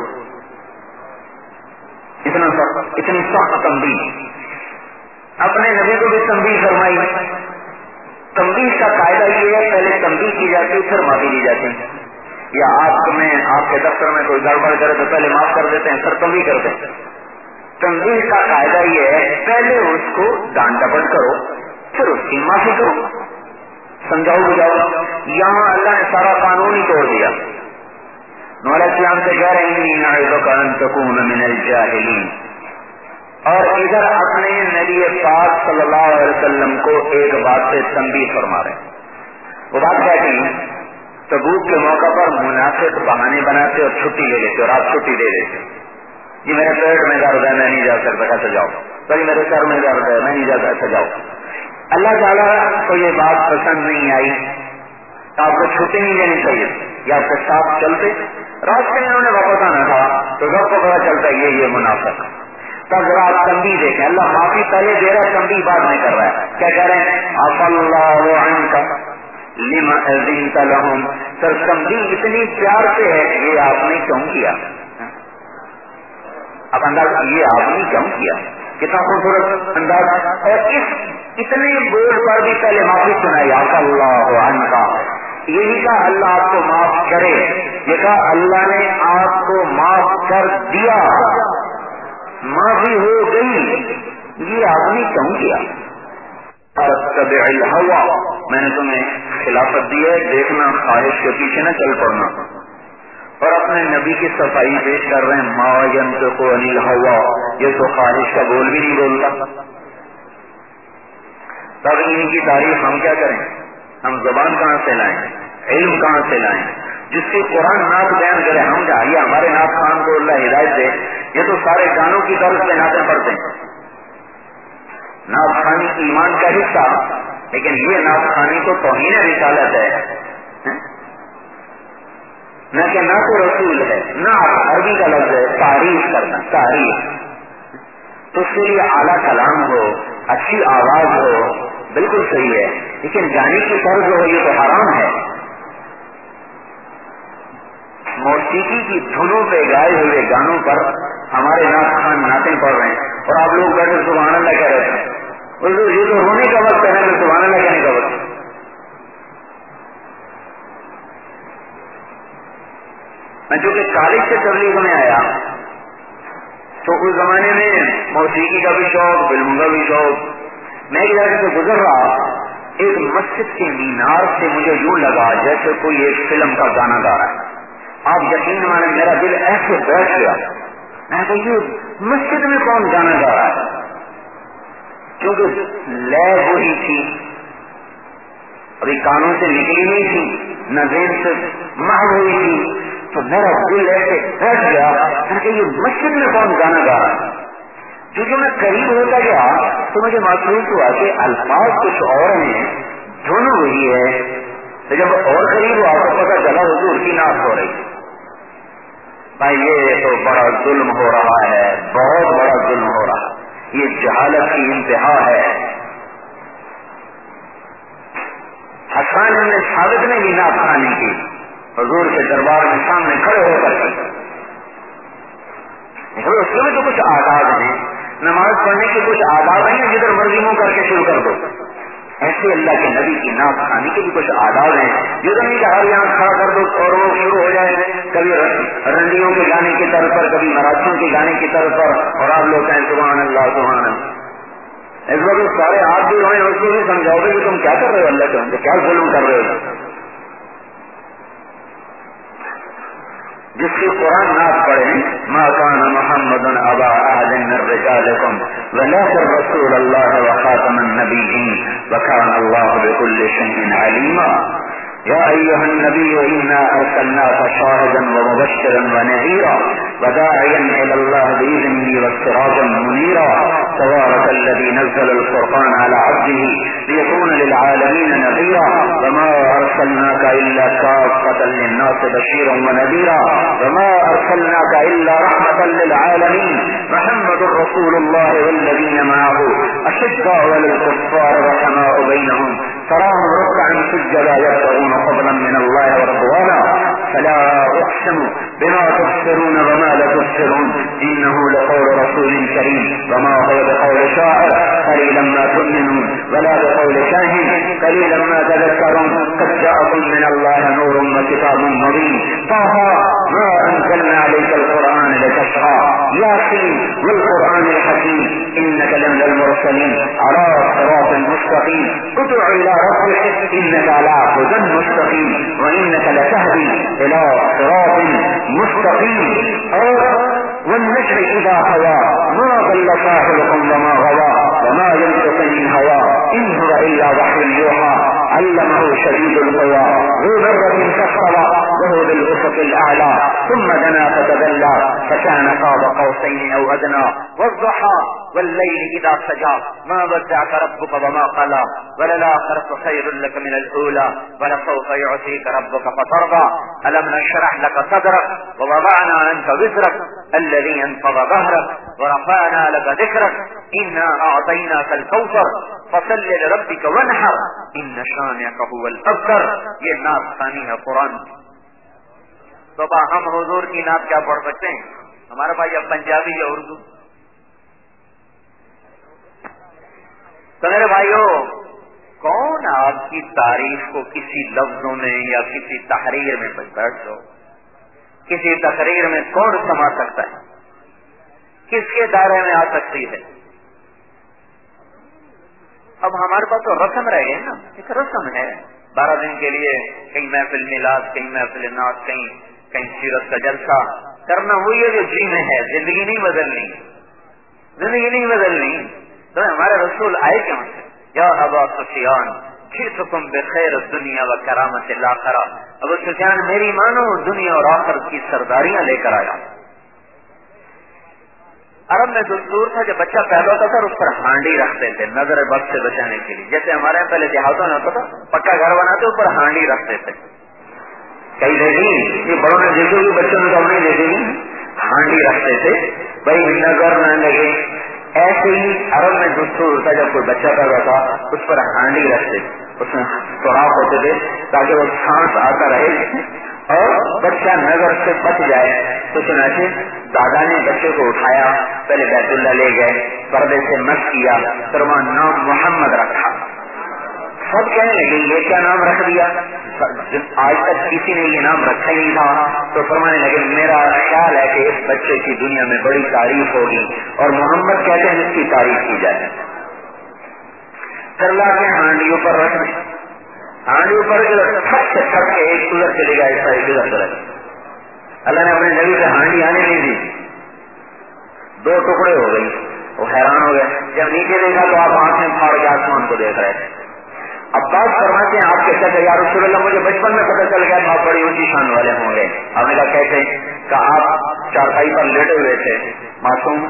اتنا سخت، اتنی سخت تنبیہ. اپنے نبی کو بھی تنبیہ فرمائی. تنبیہ کا قاعدہ یہ ہے پہلے تنبیہ کی جاتی پھر معافی دی جاتی. یا آپ کے دفتر میں کوئی گڑبڑ کرے تو پہلے معاف کر دیتے ہیں پھر تنبیہ کرتے ہیں. تنبیہ کا قاعدہ یہ ہے پہلے اس کو ڈانٹ ڈپٹ کرو پھر اس کی معافی کرو، سمجھاؤ بجاؤ. یہاں اللہ نے سارا قانون ہی توڑ دیا. نوح علیہ السلام سے کہہ رہے ہیں اعظک ان تکون من الجاہلین، اور ادھر اپنے نبی پاک صلی اللہ علیہ وسلم کو ایک بات سے تنبیہ فرما رہے ہیں. وہ بات کیا کہ تبوک کے موقع پر منافق بہانے بناتے اور چھٹی لے لیتے اور آپ چھٹی دے دیتے. جی میرے پیٹ میں درد ہے میں نہیں جا سکتا، کیسے جاؤ؟ بھائی میرے سر میں درد ہے میں نہیں جا سکتا، جاؤ. اللہ تعالیٰ کو یہ بات پسند نہیں آئی. آپ کو چھٹی نہیں دینی چاہیے، یا آپ کے ساتھ چلتے راستے میں انہوں نے واپس آنا تھا تو سب کو پتا چلتا ہے یہ منافق. تب ذرا آپ تنبیہ دیکھیں، اللہ معافی پہلے دے رہا ہے، تنبیہ بعد میں کر رہا ہے. کیا کہہ رہے ہیں عفا اللہ عنک، لما اذنت لهم، سرسمدی اتنی پیار سے ہے، یہ آپ نے کیوں کیا؟ اب انداز یہ آپ نے کیوں کیا؟ کتنا خوبصورت انداز. اور اس اتنے بول پر بھی پہلے معافی سنائی، عفا اللہ عنک، یہ نہیں کہا اللہ آپ کو معاف کرے، یہ کہا اللہ نے آپ کو معاف کر دیا، معافی ہو گئی. یہ آپ نے کیوں کیا؟ تتبع الہوى، میں نے تمہیں خلافت دی ہے، دیکھنا خواہش کے پیچھے نہ چل پڑنا. اور اپنے نبی کی صفائی پیش کر رہے ہیں، ما ينطق عن الهوى، یہ تو خواہش کا بول بھی نہیں بولتا. تب ان کی تعریف ہم کیا کریں؟ ہم زبان کہاں سے لائیں، علم کہاں سے لائیں؟ جس کی قرآن نعت بیان کرے ہم چاہیے ہمارے نعت خان کو اللہ ہدایت دے. یہ تو سارے گانوں کی طرف سے نعتیں پڑھتے ہیں. نعت خوانی ایمان کا حصہ، لیکن یہ نعت خوانی تو توہین رسالت ہے، نہ کہ نعت رسول ہے. نعت عربی کا لفظ ہے تعریف کرنا، تعریف. تو اس کے لیے اعلیٰ کلام ہو، اچھی آواز ہو، بالکل صحیح ہے، لیکن گانے کی طرز ہو یہ تو حرام ہے. موسیقی کی دھنوں پہ گائے ہوئے گانوں پر ہمارے نعت خوان نعتیں پڑھ رہے ہیں اور آپ لوگ بیٹھے سبحان اللہ کہہ رہے ہیں. یہ تو رونے کا وقت ہے، سبحان اللہ کہنے کا وقت. میں چونکہ کالج سے تبلیغ میں آیا تو اس زمانے میں موسیقی کا بھی شوق، فلموں کا بھی شوق. میں ایک جگہ سے گزر رہا، ایک مسجد کے مینار سے مجھے یوں لگا جیسے کوئی ایک فلم کا گانا گا رہا ہے. آپ یقین مانیں میرا دل ایسے بیٹھ گیا. میں کہ یہ مسجد میں کون گانا گا رہا ہے؟ کیونکہ لے وہی تھی، ابھی کانوں سے نکلی نہیں تھی، نہ ذہن سے محو ہوئی تھی. تو میرا دل ایسے بیٹھ گیا کہ یہ مسجد میں کون گانا گا رہا ہے. کیونکہ میں قریب ہوتا گیا تو مجھے محسوس ہوا کہ الفاظ کچھ اور ہیں، دونوں وہی ہے. تو جب اور قریب ہوا تو پتہ چلا حضور کی نعت ہو رہی. بھائی یہ تو بڑا ظلم ہو رہا ہے، بہت بڑا ظلم ہو رہا ہے، یہ جہالت کی انتہا ہے. حسان بن ثابت نے بھی نعت خوانی کی حضور کے دربار میں سامنے کھڑے ہو کر کے. اس میں تو کچھ آداب ہیں، نماز پڑھنے کے کچھ آداب ہیں، جدھر مرضی منہ کر کے شروع کر دو. ایسے اللہ کے نبی کی نعت خوانی کے بھی کچھ آداب ہیں. یہ تو نہیں کہ ہر یہاں کھڑا کر دو اور وہ شروع ہو جائے، کبھی رنڈیوں کے گانے کی طرف پر، کبھی مراٹھیوں کے گانے کی طرف پر، اور آپ لوگ کہیں سبحان اللہ سبحان اللہ. اس وقت سارے ہاتھ بھی ہوئے، اس کو بھی سمجھاؤ گے کہ تم کیا کر رہے ہو، اللہ کے ہم کیا ظلم کر رہے ہو. جس کی قرآن نعت پڑھیں، ما کان محمد ابا احد من رجالکم ولکن رسول اللہ وخاتم النبیین وکان اللہ بكل شیء علیما. یا ایها النبی انا ارسلناک شاہدا ومبشرا ونذیرا وداعیا الى اللہ باذنہ وسراجا منیرا. تبارک الذی نزل الفرقان على عبده ليكون للعالمین نذیرا وما ارسلناک الا کافۃ للناس بشیرا ونذیرا وما ارسلناک الا رحمۃ للعالمین. محمد رسول اللہ والذین معه اشداء علی الکفار رحماء بینهم تراهم ركعا سجدا يبتغون فضلا من الله ورضوانا. فلا اقسم بما تبصرون وما لا تبصرون انه لقول رسول كريم وما هو بقول شاعر قليلا ما تؤمنون ولا بقول كاهن قليلا ما تذكرون. قد جاءكم من الله نور وكتاب مبين. طه ما انزلنا عليك القرآن لتشقى. ياسين والقرآن الحكيم انك لمن المرسلين على صراط مستقيم. ادع الى ربك انك على هدى مستقيم وانك لتهدي الى صراط مستقيم. والنجم اذا هوى ما ضل صاحبكم وما غوى وما ينطق عن الهوى ان هو الا وحي يوحى علمه شديد القوى ذو مرة فاستوى وهو بالأفق الأعلى ثم دنا فتدلى فكان قاب قوسين أو أدنى والضحى والليل إذا سجى ما ودعك ربك وما قلى وللآخرة خير لك من الأولى ولسوف يعطيك ربك فترضى ألم نشرح لك صدرك ووضعنا عنك وزرك الذي انقض ظهرك ورفعنا لك ذكرك إنا أعطيناك الكوثر فصل لربك وانحر إن شانئك هو الأبتر. یہ نعت ثانی ہے قرآن. تو ہم حضور کی نعت کیا پڑھ سکتے ہیں؟ ہمارا بھائی اب پنجابی یا اردو؟ تو میرے بھائیوں، کون آپ کی تعریف کو کسی لفظوں میں یا کسی تحریر میں بیٹھ جاؤ، کسی تقریر میں کون سما سکتا ہے؟ کس کے دائرے میں آ سکتی ہے؟ اب ہمارے پاس تو رسم رہ گئے نا، ایک رسم ہے 12 دن کے لیے کہیں محفل میلاد، کہیں محفل نعت، کہیں سیرت کا جلسہ کرنا. وہی ہے جو جی میں ہے، زندگی نہیں بدلنی، زندگی نہیں بدلنی. تو ہمارے رسول آئے کیوں سے؟ یا ابا سفیان جئتکم بخیر الدنیا و کرامت الاخرہ. ابو سفیان میری مانو، دنیا اور آخرت کی سرداریاں لے کر آیا. عرب میں دستور تھا جب بچہ پیدا ہوتا تھا اس پر ہانڈی رکھتے تھے نظر بد سے بچانے کے لیے. جیسے ہمارے یہاں پہلے دیہاتوں میں ہوتا تھا پکا گھر بناتے اوپر ہانڈی رکھتے تھے. کئی دیکھی یہ بڑوں نے دیکھے بھی بچوں نے تو نہیں دیکھے گی، ہانڈی رکھتے تھے بھائی نظر نہ لگے. ایسے ہی عرب میں دستور ہوتا جب کوئی بچہ پیدا تھا اس پر ہانڈی رکھتے، اس میں سوراخ ہوتے تھے تاکہ وہ سانس آتا رہے اور بچہ نظر سے بچ جائے. تو چنانچہ دادا نے بچے کو اٹھایا، پہلے بیت اللہ لے گئے، پردے سے مس کیا، پھر وہاں نام محمد رکھا. سب کہنے لگے یہ کیا نام رکھ دیا، آج تک کسی نے یہ نام رکھا ہی نہیں تھا. تو فرمانے لگے میرا خیال ہے کہ اس بچے کی دنیا میں بڑی تعریف ہوگی اور محمد کہتے ہیں جس کی تعریف کی جائے. کرلا کے ہانڈیوں پر رکھ دیں، ہانڈیوں پر چھت سے چھت کے ایک کولر چلے گا، ایسا ایک کولر چلے گا. اللہ نے اپنے نبی سے ہانڈی آنے نہیں دی، 2 ٹکڑے ہو گئی. وہ حیران ہو گئے، جب نیچے دیکھا تو آپ آنکھیں پھاڑ کے آسمان کو دیکھ رہے تھے. عباس فرماتے ہیں آپ کے کہتے یا رسول اللہ مجھے بچپن میں پتہ چل گیا آپ بڑی اونچی شان والے ہوں گے. آپ نے کہتے کہ آپ چارپائی پر لیٹے ہوئے تھے، معصوم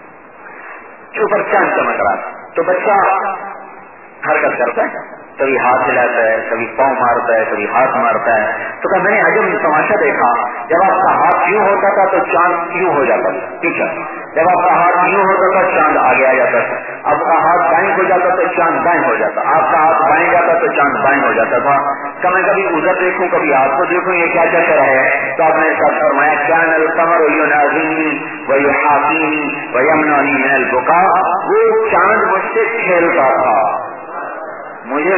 اوپر چاند چمک رہا، تو بچہ حرکت کرتا ہے، کبھی ہاتھ ہلاتا ہے، کبھی پاؤں مارتا ہے، کبھی ہاتھ مارتا ہے. تو کہ میں نے عجب تماشا دیکھا، جب آپ کا ہاتھ یوں ہوتا تھا تو چاند یوں ہو جاتا تھا، ٹھیک ہے، جب آپ کا ہاتھ یوں ہوتا تھا چاند آگے آ جاتا تھا، آپ کا ہاتھ دائیں ہو جاتا تو چاند بائیں ہو جاتا، آپ کا ہاتھ بائیں جاتا تو چاند بائیں ہو جاتا تھا. کہ میں کبھی ادھر دیکھوں کبھی آپ کو دیکھوں یہ کیا چکر ہے. تو آپ نے ساتھ فرمایا کان القمر ینادینی ویحاکینی ویمنعنی من البکاء، وہ چاند مجھ سے کھیلتا تھا، مجھے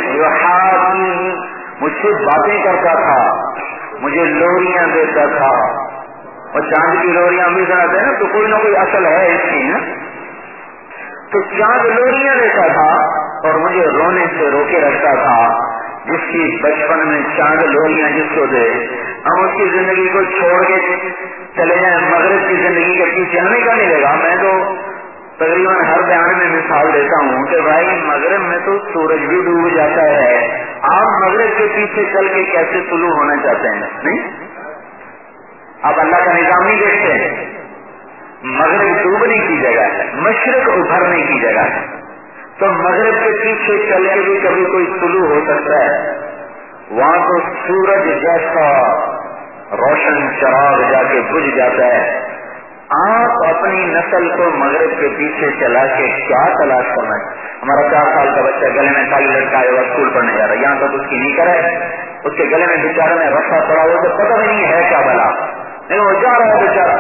مجھ سے باتیں کرتا تھا، مجھے لوریاں دیتا تھا. اور چاند کی لوریاں بھی سناتے ہیں نا تو کوئی نہ کوئی اصل ہے اس کی نا. تو چاند لوریاں دیتا تھا اور مجھے رونے سے روکے رکھتا تھا. جس کی بچپن میں چاند لوریاں جس کو دے، ہم اس کی زندگی کو چھوڑ کے چلے جائیں مغرب کی زندگی کے پیچھے، ہمیں کیا ملے گا؟ میں تو تقریباً ہر بیان میں مثال دیتا ہوں کہ بھائی مغرب میں تو سورج بھی ڈوب جاتا ہے، آپ مغرب کے پیچھے چل کے کیسے طلوع ہونا چاہتے ہیں؟ نہیں، آپ اللہ کا نظام نہیں دیکھتے ہیں. مغرب ڈوبنے کی جگہ ہے، مشرق ابھرنے کی جگہ ہے. تو مغرب کے پیچھے چل کے بھی کبھی کوئی طلوع ہو سکتا ہے. وہاں تو سورج جیسا روشن چراغ جا کے بجھ جاتا ہے. آپ اپنی نسل کو مغرب کے پیچھے چلا کے کیا تلاش کرنا ہے؟ ہمارا 4 سال کا بچہ گلے میں ٹائی لٹکائے ہوا اسکول پڑھنے جا رہا ہے، یہاں تک اس کی نہیں کرے، اس کے گلے میں بیچارے میں رسا پڑا ہوا تو پتہ ہی نہیں ہے کیا بلا، نہیں وہ جا رہا ہے بیچارہ.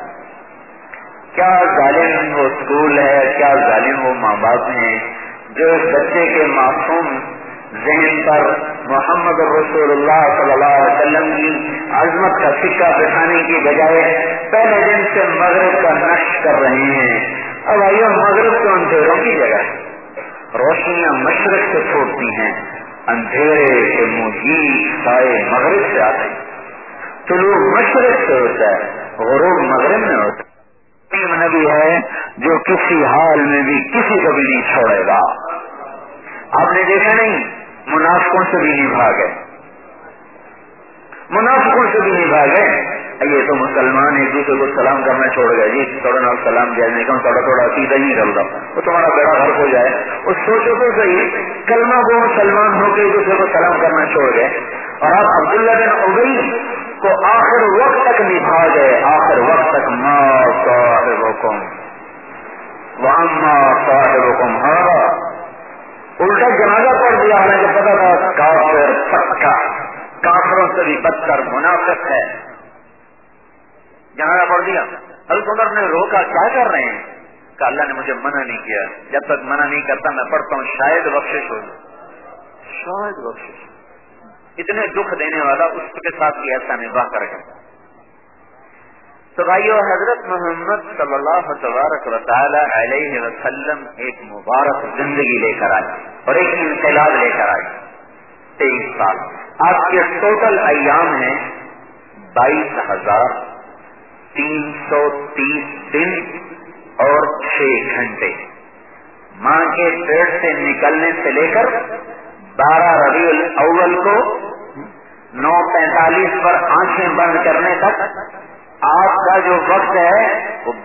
کیا ظالم وہ اسکول ہے، کیا ظالم وہ ماں باپ ہیں جو اس بچے کے معصوم ذہن پر محمد رسول اللہ صلی اللہ علیہ وسلم کی عظمت کا سکہ بٹھانے کی بجائے پہلے دن سے مغرب کا نقش کر رہے ہیں. اب آئیے مغرب تو اندھیروں کی جگہ ہے، روشنیاں مشرق سے چھوٹتی ہیں، اندھیرے کے مجیب سائے مغرب سے آتے ہیں. طلوع مشرق سے ہوتا ہے، غروب مغرب میں ہوتا ہے. نبی ہے جو کسی حال میں بھی کسی کو بھی نہیں چھوڑے گا. آپ نے دیکھا نہیں منافقوں سے بھی نہیں بھاگے، منافقوں سے بھی نہیں بھاگے. یہ تو مسلمان ایک دوسرے کو سلام کرنا چھوڑ گئے جی, تھوڑا نا سلام جائے تھوڑا تھوڑا عقیدہ ہی نکل رہا, وہ تمہارا بیڑا غرق ہو جائے. اور سوچو تو صحیح, کلمہ وہ مسلمان ہو کے ایک دوسرے کو سلام کرنا چھوڑ گئے, اور آپ عبداللہ بن ابی کو آخر وقت تک نبھا گئے, آخر وقت تک. ما صاحبکم واما صاحبکم ھذا, الٹا جنازہ پڑھ دیا, حالانکہ پتا تھا کافر پکا, کافروں سے بھی بدتر منافق ہے. جنازہ پڑھ دیا. حضرت عمر نے روکا, کیا کر رہے ہیں؟ کہ اللہ نے مجھے منع نہیں کیا, جب تک منع نہیں کرتا میں پڑھتا ہوں, شاید بخشش ہو جائے, شاید بخشش. اتنے دکھ دینے والا اس کے ساتھ بھی ایسا نباہ کر گیا. تو بھائیو, حضرت محمد صلی اللہ تبارک و تعالی علیہ وسلم ایک مبارک زندگی لے کر آئے اور ایک انقلاب لے کر آئے. 23 سال. آپ کے ٹوٹل ایام ہیں 22,330 دن اور 6 گھنٹے. ماں کے پیٹ سے نکلنے سے لے کر 12 ربیع الاول کو 9:45 پر آنکھیں بند کرنے تک آپ کا جو وقت ہے وہ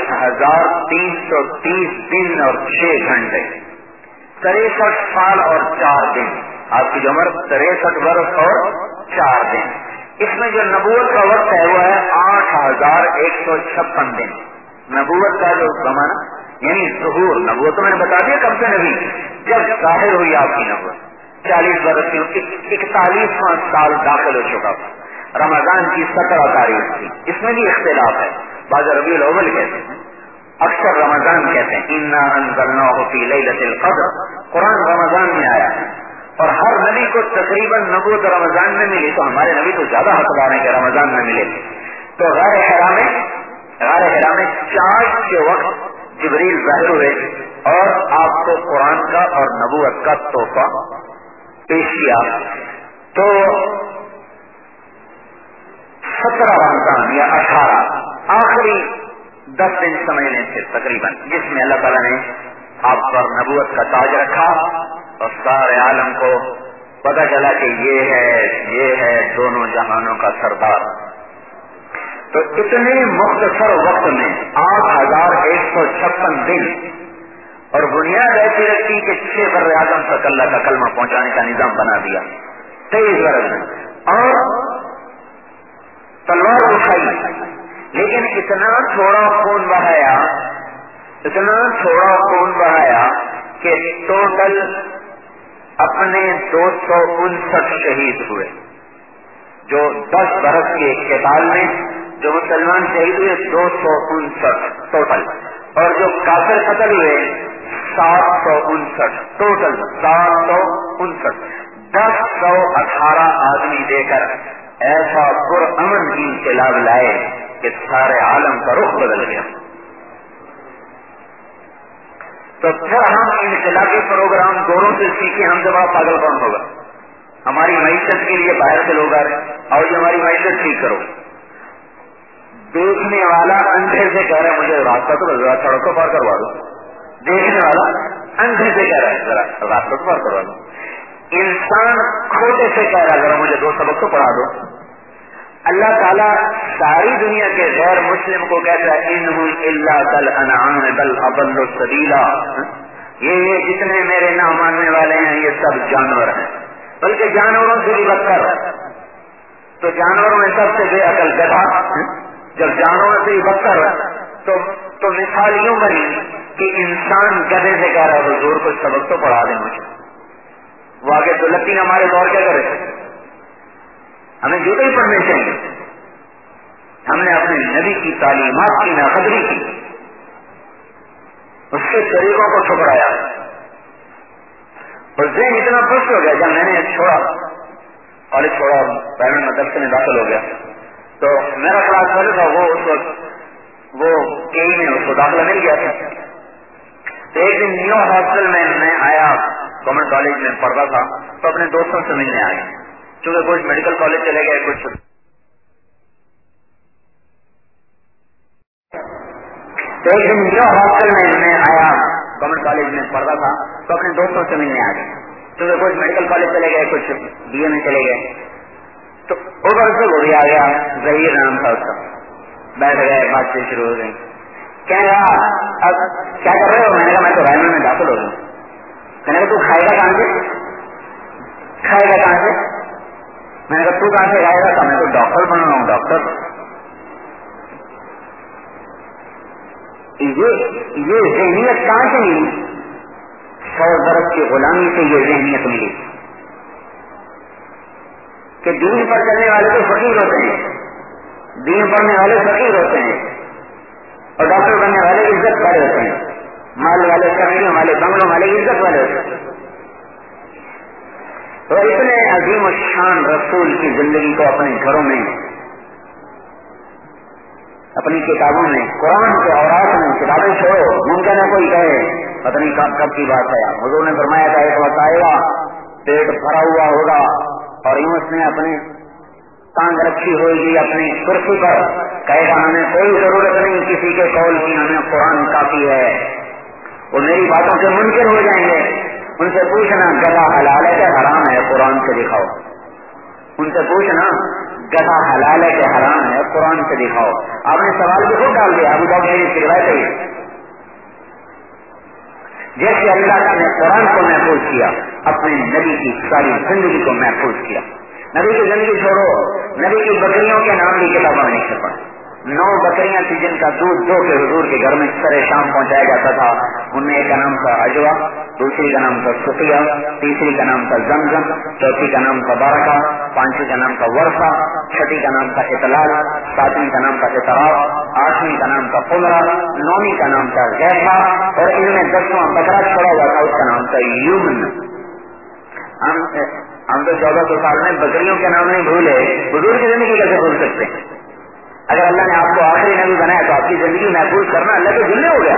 22,330 دن اور 6 گھنٹے. 63 سال اور 4 دن. آپ کی جو عمر 63 برس اور 4 دن. اس میں جو نبوت کا وقت ہے وہ ہے 8,156 دن. نبوت کا جو زمانہ یعنی ظہور, نبوت تو میں نے بتا دیا کب سے نبی, جب ظاہر ہوئی آپ کی نبوت. 40 برس کی 41واں سال داخل ہو چکا. رمضان کی 17 تاریخ تھی. اس میں بھی اختلاف ہے, بعض ربیع الاول کہتے ہیں, اکثر رمضان کہتے ہیں. انا انزلناہ فی لیلۃ القدر, قرآن رمضان میں آیا ہے اور ہر نبی کو تقریباً نبوت رمضان میں ملی, تو ہمارے نبی تو زیادہ حقدار ہیں کہ رمضان میں ملے. تو غار حرا میں چاش کے وقت جبریل ظاہر ہوئے اور آپ کو قرآن کا اور نبوت کا تحفہ پیش کیا. تو 17 رمضان یا 18 آخری 10 دن سمجھ لیں تھے تقریباً, جس میں اللہ تعالیٰ نے آپ پر نبوت کا تاج رکھا اور سارے عالم کو پتہ چلا کہ یہ ہے دونوں جہانوں کا سردار. تو اتنے مختصر وقت میں 8,156 دن اور بنیاد ایسی رکھی کہ 6 بر اعظم تک اللہ کا کلمہ پہنچانے کا نظام بنا دیا. 23 برس میں اور تلوار اٹھائی, لیکن اتنا تھوڑا خون بہایا کہ ٹوٹل اپنے 259 شہید ہوئے. جو 10 برس کے قتال میں جو مسلمان شہید ہوئے 259 ٹوٹل, اور جو کافر قتل ہوئے 759 ٹوٹل. 759 1018 آدمی دے کر ایسا پرامن انقلاب لائے کہ سارے عالم کا رخ بدل گیا. تو پھر ہم انقلابی پروگرام گوروں سے سیکھیں, ہم سے بڑا پاگل کون ہوگا. ہماری معیشت کے لیے باہر سے لوگ آ رہے ہیں, اور یہ ہماری معیشت ٹھیک کرو. دیکھنے والا اندھے سے کہہ رہا ہے مجھے راستہ تو سڑک کو پار کروا دو. دیکھنے والا اندھے سے کہہ رہا ہے ذرا راستہ تو پار کروا دو. انسان کھوٹے سے کہہ رہا ہے ذرا مجھے 2 سبق تو پڑھا دو. اللہ تعالیٰ ساری دنیا کے غیر مسلم کو کہتا ہے انہم الا کالانعام بل اضل سبیلا, یہ جتنے میرے نہ ماننے والے ہیں یہ سب جانور ہیں, بلکہ جانوروں سے بھی بدتر. تو جانوروں میں سب سے بے عقل گدھا. جب جانوروں سے بھی بدتر تو مثال یوں بنی کہ انسان گدھے سے کہہ رہا ہے حضور کچھ سبق تو پڑھا دیں مجھے. وہ آگے تو لتی ہمارے دور کیا کرے, ہمیں جوتے ہی پڑھنے چاہیے. ہم نے اپنے نبی کی تعلیمات کی ناقدری کی, اس کے طریقوں کو ٹھکرایا, اور ذہن اتنا پست ہو گیا. جب میں نے کالج چھوڑا, پرائیویٹ مدرسے میں داخل ہو گیا, تو میرا کلاس فیلو تھا, وہ اس وقت وہ کئی میں اس کو داخلہ مل گیا تھا. تو ایک دن نیو ہاسٹل میں آیا, گورنمنٹ کالج میں پڑھتا تھا, تو اپنے دوستوں سے ملنے آ گیا. چونکہ کچھ میڈیکل کالج چلے گئے, کچھ تو ایک دن نیو ہاسٹل میں آیا, گورنمنٹ کالج میں پڑھتا تھا, تو اپنے دوستوں سے ملنے آ گیا. چونکہ کچھ میڈیکل کالج چلے گئے, کچھ BA میں چلے گئے. تو اوپر سے وہ بھی آ گیا، ظہیر نام تھا اس کا، بیٹھ گئے، بات چیت شروع ہو گئی. کہنے لگا اب کیا کر رہے ہو؟ میں نے کہا میں تو رائے میں داخل ہو گئی. میں نے کہا تو کھائے گا کہاں سے؟ کھائے گا کہاں سے؟ میں نے کہا تو کہاں سے کھائے گا؟ میں تو ڈاکٹر بن رہا ہوں، ڈاکٹر. یہ ذہنیت کہاں سے ملی؟ 100 برس کی غلامی سے یہ ذہنیت ملی کہ دین پر چلنے والے تو فقیر ہوتے ہیں، دین پڑھنے والے فقیر ہوتے ہیں، اور ڈاکٹر بننے والے عزت والے ہوتے ہیں، مال والے، کمیوں والے، بنگلوں والے عزت والے ہوتے ہیں. تو اتنے عظیم الشان رسول کی زندگی کو اپنے گھروں میں، اپنی کتابوں میں، قرآن کے اوراق میں، کتابیں چھوڑو، ممکن ہے کوئی کہے پتہ نہیں کب کی بات ہے. حضور نے فرمایا تھا ایک وقت آئے گا پیٹ بھرا ہوا ہوگا اور یوں اس نے اپنی ٹانگ رکھی ہوئے گی اپنی کرسی پر، کہے گا ہمیں کوئی ضرورت نہیں کسی کے قول کی، ہمیں قرآن کافی ہے. وہ میری باتوں سے منکر ہو جائیں گے. ان سے پوچھنا گدھا حلال ہے کہ حرام ہے؟ قرآن سے دکھاؤ. ان سے پوچھنا گدھا حلال ہے کہ حرام ہے؟ قرآن سے دکھاؤ. آپ نے سوال بھی خود ڈال دیا. ابو داؤد شریف کی روایت ہے جیسے اللہ تعالیٰ نے قرآن کو محفوظ کیا، اپنے نبی کی ساری زندگی کو محفوظ کیا. نبی کی زندگی چھوڑو، نبی کی بکریوں کے نام بھی کتابوں میں نہیں چھپا. 9 بکریاں تھی جن کا دودھ دو کے حضور کے گھر میں سر شام پہنچایا جاتا تھا. ان میں ایک کا نام تھا اجوا، دوسری کا نام تھا صفیہ، تیسری کا نام تھا زمزم، چوتھی کا نام تھا بارکہ، پانچویں کا نام تھا ورثہ، چھٹی کا نام تھا اطلال، ساتویں کا نام تھا اطراف، آٹھویں کا نام تھا قمرہ، نویں کا نام تھا غیثہ، اور ان میں 10واں بکرا چھوڑا ہوا تھا، اس کا نام تھا یمن. ہم تو 1400 سال میں بکریوں کے نام نہیں بھولے، حضور کی زندگی کیسے بھول سکتے ہیں؟ اگر اللہ نے آپ کو آخری نبی بنایا تو آپ کی زندگی محفوظ کرنا اللہ کے ذمہ ہو گیا.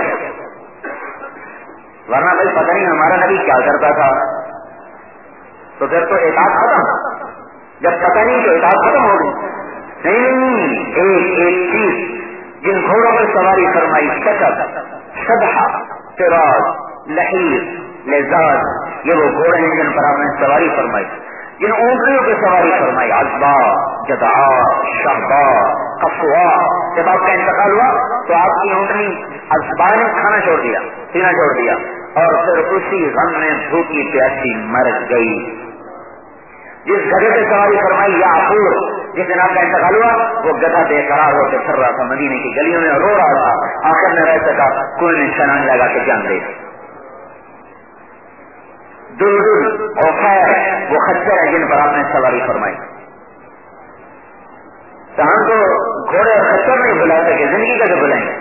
ورنہ بھائی پتہ نہیں ہمارا نبی کیا کرتا تھا، تو پھر تو اطاعت ختم. جب پتہ نہیں تو اطاعت ختم ہو گئی. نہیں، ایک چیز جن گھوڑوں پر سواری فرمائی، سکت، سدحا، فراز، لحیر، لذاذ، یہ وہ گھوڑے ہیں جن پر آپ نے سواری فرمائی. جن اونٹنیوں پہ سواری فرمائی، ازبا، جدع، شہبا، قفوا. جب آپ کا انتقال ہوا تو آپ کی اونٹنی ازبا نے کھانا چھوڑ دیا، پینا چھوڑ دیا، اور پھر اسی غم میں بھوکی پیاسی مر گئی. جس گدھے پہ سواری فرمائی یعقوب، جس دن آپ کا انتقال ہوا وہ گدھا بے قرار ہو کے پھر رہا تھا مدینے کی گلیوں میں، رو رہا تھا. آخر میں رہ سکا، کوئی نے شنان لگا کے جان دے. دلدل اور خیر وہ خچر ہے جن پر آپ نے سواری فرمائی. تو ہم تو گھوڑے اور خچر نہیں بلا سکے، زندگی کیسے بلائیں گے؟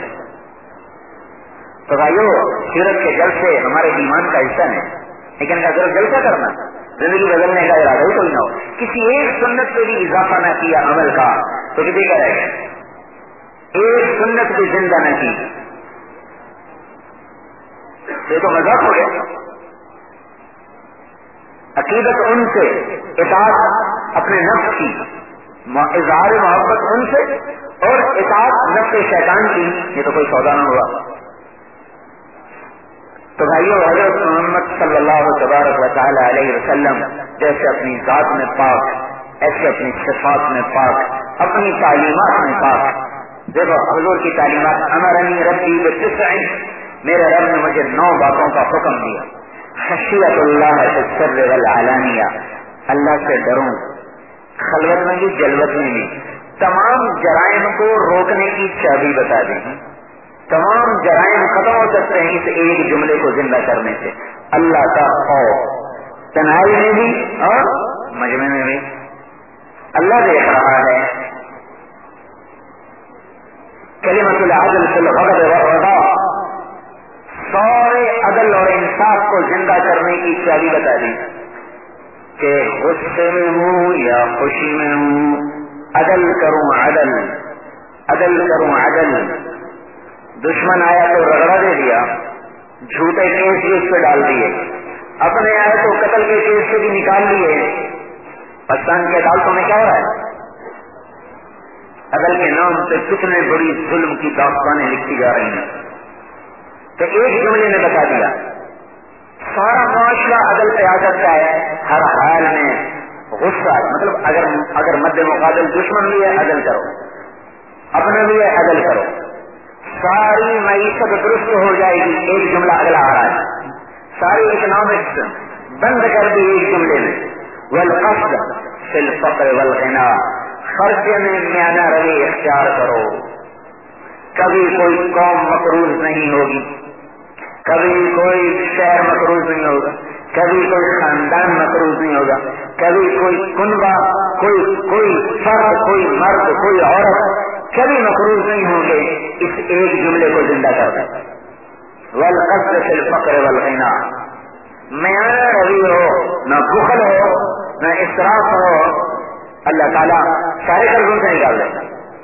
تو بھائیو، سیرت کے جلسے ہمارے ایمان کا حصہ ہے، لیکن کا صرف جلسہ کرنا، زندگی بدلنے کا ارادہ ہی کوئی نہ ہو. کسی ایک سنت پہ بھی اضافہ نہ کیا عمل کا تو کسی کا رہے گا. ایک سنت بھی زندہ نہ کی یہ تو مذہب ہو گیا. عقیدت ان سے، اطاعت اپنے نفس کی، اظہار محبت ان سے، اور اطاعت نفس شیطان کی، یہ تو کوئی سودا نہ ہوا. تو بھائیو، حضرت محمد صلی اللہ تبارک و تعالی علیہ وسلم جیسے اپنی ذات میں پاک، ایسے اپنی صفات میں پاک، اپنی تعلیمات میں پاک. دیکھو حضور کی تعلیمات، امرنی ربی بتسع، میرے رب نے مجھے 9 باتوں کا حکم دیا. خشیت اللہ فی السر والعلانیہ، اللہ سے ڈروں خلوت میں بھی جلوت میں بھی. تمام جرائم کو روکنے کی چابی بتا دیں. تمام جرائم ختم ہو سکتے ہیں اس ایک جملے کو زندہ کرنے سے. اللہ کا خوف، تنہائی میں بھی اور مجمع میں بھی. اللہ دیکھ رہا ہے. کلمۃ العدل فی الغضب والرضا، سارے عدل اور انصاف کو زندہ کرنے کی چابی بتا دی کہ غصے میں ہوں یا خوشی میں ہوں، عدل کروں عدل، عدل کروں عدل. دشمن آیا تو رگڑا دے دیا، جھوٹے کیس بھی اس پہ ڈال دیے، اپنے آئے تو قتل کے کیس سے بھی نکال لیے. پاکستان کے عدالتوں میں کیا ہو رہا ہے؟ عدل کے نام پہ کتنے بڑی ظلم کی داستانیں لکھی جا رہی ہیں. تو ایک جملے نے بتا دیا سارا معاشرہ عدل پہ آ سکتا ہے، ہر حال میں غصہ مطلب اگر مد مقابل دشمن بھی ہے عدل کرو، اپنا بھی ہے عدل کرو، ساری معیشت درست ہو جائے گی. ایک جملہ اگلا آ رہا ہے، ساری اکنامکس بند کر دی ایک جملے میں. والقصد فی الفقر والغنا، خرچے میں میانہ روی اختیار کرو. کبھی کوئی قوم مقروض نہیں ہوگی، کبھی کوئی شہر مقروض نہیں ہوگا، کبھی کوئی خاندان مقروض نہیں ہوگا، کبھی کوئی کنبہ، کوئی فرد، کوئی مرد، کوئی عورت کبھی مقروض نہیں ہوں گے. اس ایک جملے کو زندہ کر دیں. والقصد فی الفقر والغنا، میانہ روی ہو، نہ بخل ہو نہ اسراف ہو. اللہ تعالیٰ سارے قرضوں سے نکال دے گا.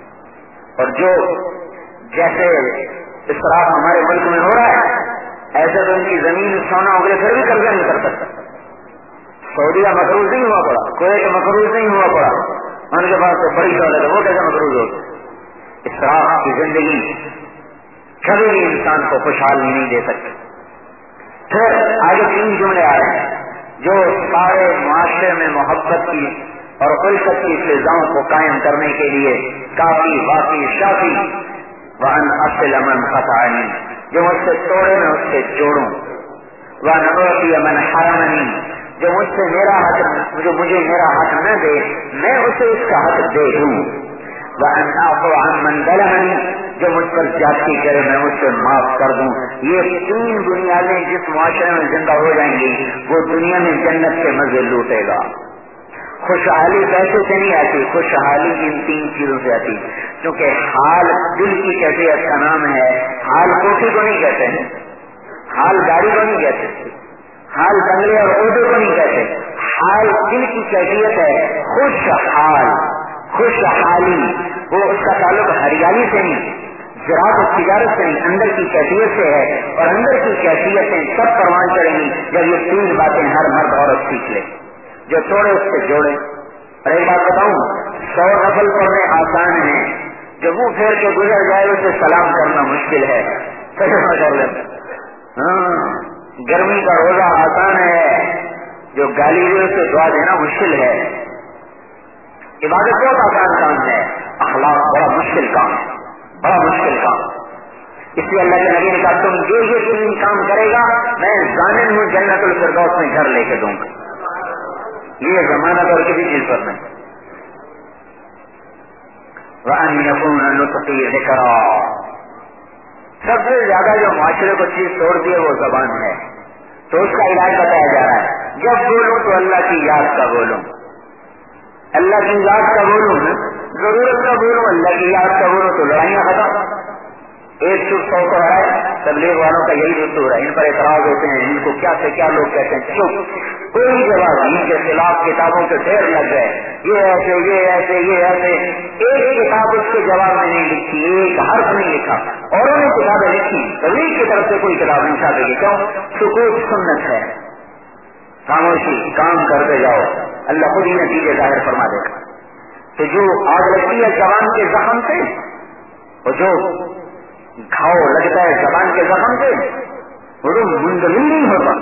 اور جو جیسے اسراف ہمارے ملک میں ہو رہا ہے، ایسے تو ان کی زمین سونا ہو گئے پھر بھی قرضہ نہیں کر سکتا. سعودیہ مقروض نہیں ہوا پڑا، کویت مقروض نہیں ہوا پڑا، ان کے پاس تو بڑی دولت ہے، وہ کیسے مقروض ہو. اسراف کی زندگی کبھی بھی انسان کو خوشحال نہیں دے سکتی. پھر آگے 3 جملے آ رہے ہیں جو سارے معاشرے میں محبت کی اور الفت کی فضاؤں کو قائم کرنے کے لیے کافی واقعی شافی. وَأَنْ أَصِلَ مَنْ قَطَعَنِي، جو مجھ سے توڑے میں اس سے جوڑوں. وَأَنْ أُعْطِيَ مَنْ حَرَمَنِي، جو مجھ سے میرا حق، جو مجھے میرا حق نہ دے میں اسے اس کا حق دے دوں. وَأَنْ أَعْفُوَ عَنْ مَنْ ظَلَمَنِي، جو مجھ پر زیادتی کرے میں اس سے معاف کر دوں. یہ 3 بنیادیں جس معاشرے میں زندہ ہو جائیں گی وہ دنیا میں جنت کے مزے لوٹے گا. خوشحالی پیسے سے نہیں آتی، خوشحالی ان 3 چیزوں سے آتی. کیونکہ حال دل کی کیفیت کا نام ہے. حال کوٹھی کو نہیں کہتے ہیں، حال گاڑی کو نہیں کہتے، حال بنگلے اور عہدے کو نہیں کہتے. حال دل کی کیفیت ہے. خوشحال، خوشحالی وہ اس کا تعلق ہریالی سے نہیں، زراعت و تجارت سے نہیں، اندر کی کیفیت سے ہے. اور اندر کی کیفیتیں سب پروان چڑھیں گی جب یہ 3 باتیں ہر مرد عورت سیکھ لے. جو توڑے اس سے جوڑے. اور ایک بات بتاؤں، 100 نفل پڑھنے آسان ہے، جو منہ پھیر کے گزر جائے اسے سلام کرنا مشکل ہے. کر لیں. گرمی کا روزہ آسان ہے، جو گالی ہوئے اسے دعا دینا مشکل ہے. عبادت بہت آسان کام ہے، اخلاق بڑا مشکل کام ہے، بڑا مشکل کام. اس لیے اللہ کے نبی نے کہا تم یہ 3 کام کرے گا میں ضامن ہوں جنت الفردوس میں گھر لے کے دوں گا. یہ ضمانت اور کسی چیز پر نہیں. وَأَنْ يَكُونَ نُطْقِي ذِكْرًا، سب سے زیادہ جو معاشرے کو چیز توڑتی ہے وہ زبان ہے. تو اس کا علاج بتایا جا رہا ہے. جب بولوں تو اللہ کی یاد کا بولوں، اللہ کی یاد کا بولوں، ضرورت کا بولوں، اللہ کی یاد کا بولوں تو لڑائیاں ختم. ایک چپ 100 کو ہے. تبلیغ والوں کا یہی دستور ہے، ان پر اعتراض ہوتے ہیں، ان کو کیا سے کیا لوگ کہتے ہیں، چپ، کوئی جواب ان کے خلاف کتابوں کے ڈھیر لگ گئے، یہ ایسے یہ ایسے یہ ایسے. ایک کتاب اس کے جواب میں نہیں لکھی، ایک حرف نہیں لکھا. اوروں نے کتابیں لکھی، تبلیغ کی طرف سے کوئی کتاب نہیں چھاپے گی. کیوں؟ سکوت سنت ہے، خاموشی، کام کرتے جاؤ، اللہ خود ہی نتیجے ظاہر فرما دے گا. تو جو آگ لگتی ہے زبان کے زخم سے، اور جو گھاؤ لگتا ہے زبان کے زخم سے، وہ تو منزل نہیں ہوتا.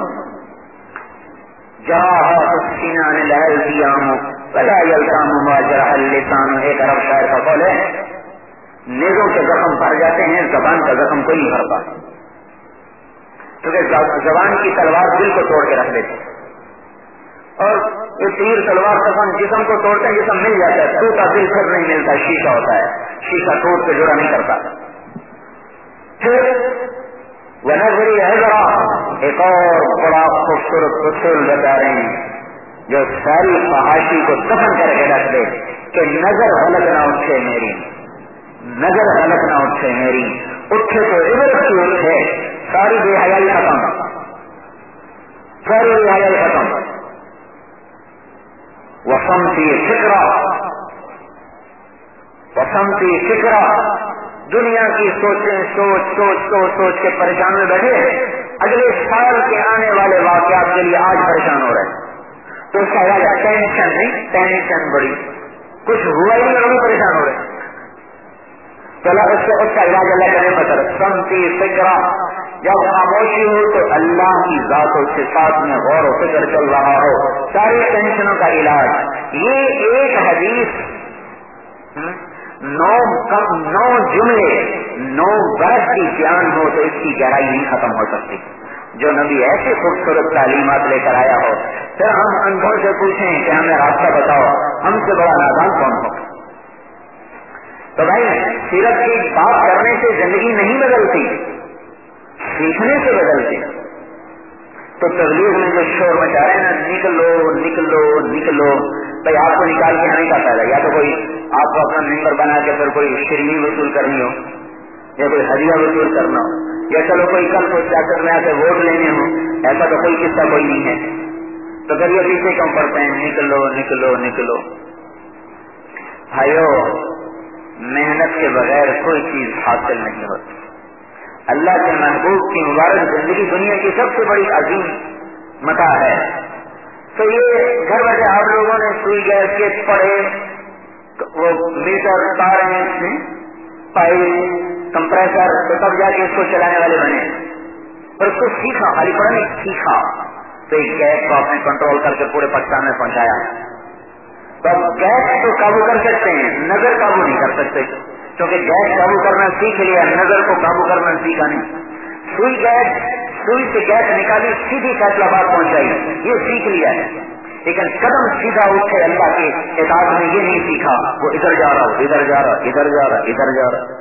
ایک عرب شاعر کا قول ہے، نیزوں کے زخم بھر جاتے ہیں، زبان کا زخم کوئی نہیں بھرتا. کیونکہ زبان کی تلوار دل کو توڑ کے رکھ دیتی، اور یہ تیر تلوار زخم جسم کو توڑتے ہیں، جسم مل جاتا ہے، ٹوٹا دل پھر نہیں ملتا، شیشہ ہوتا ہے، شیشہ ٹوٹ کے جوڑا نہیں کرتا. پھر ونظری حضرا، ایک اور بڑا خوبصورت اصول بتا رہے ہیں جو ساری فحاشی کو دفن کر کے رکھ دے کہ نظر غلط نہ اٹھے میری، نظر غلط نہ اٹھے میری. اٹھے تو عبرت کی اٹھے، ساری بے حیائی ختم، ساری بے حیائی ختم. وسمتی فکرا، وسمتی فکرا، دنیا کی سوچیں سوچ کے پریشان میں بیٹھے، اگلے سال کے آنے والے واقعات کے لیے آج پریشان ہو رہے ہیں. تو اس کا علاج ٹینشن نہیں، ٹینشن بڑی، کچھ ہوا ہی نہیں لوگ پریشان ہو رہے ہیں. چلا اس کا علاج اللہ کرنے پتہ. سمتی فکرا، جب خاموشی ہو تو اللہ کی ذات و صفات میں غور و فکر چل رہا ہو، ساری ٹینشنوں کا علاج یہ ایک حدیث 9 جملے 9 برس کی بیان ہو تو اس کی گہرائی نہیں ختم ہو سکتی. جو نبی ایسے خوبصورت تعلیمات لے کر آیا ہو، پھر ہم اندھوں سے پوچھیں کہ ہمیں راستہ بتاؤ، ہم سے بڑا نادان کون ہو؟ تو بھائی سیرت کی بات کرنے سے زندگی نہیں بدلتی، سیکھنے سے بدلتی. تو تبلیغ میں جو شور مچا رہے ہیں نا، نکلو نکلو نکلو، بھائی آپ کو نکال کے آنے کا فائدہ، یا تو کوئی آپ کو اپنا ممبر بنا کے پھر کوئی شرمی وصول کرنی ہو، یا کوئی ہدیہ وصول کرنا ہو، یا چلو کوئی کل کو سیاست میں آ کے ووٹ لینے ہو، ایسا تو کوئی قصہ کوئی نہیں ہے. تو پھر یہ پیچھے کم پڑتے ہیں، نکلو نکلو نکلو. بھائیو، محنت کے بغیر کوئی چیز حاصل نہیں ہوتی. اللہ کے محبوب کی مبارک زندگی دنیا کی سب سے بڑی عظیم متاع ہے. تو یہ گھر بیٹھے آپ لوگوں نے سوئی گیس کے پڑھے، وہ میٹر، تاریں، پائپ، کمپریسر، تو تب جا کے اس کو چلانے والے بنے. اور اس کو سیکھا، خالی پڑھنے سیکھا تو ایک گیس کو آپ نے کنٹرول کر کے پورے پاکستان میں پہنچایا. تو گیس تو قابو کر سکتے ہیں، نظر قابو نہیں کر سکتے، کیونکہ گیس قابو کرنا سیکھ لیا، نظر کو قابو کرنا سیکھا نہیں. سوئی سے گیس نکالی، سیدھی فیصلہ بات پہنچائی، یہ سیکھ لیا ہے. لیکن قدم سیدھا اٹھے اللہ کے اطاعت میں یہ نہیں سیکھا، وہ ادھر جا رہا ادھر جا رہا ادھر جا رہا ادھر جا رہا.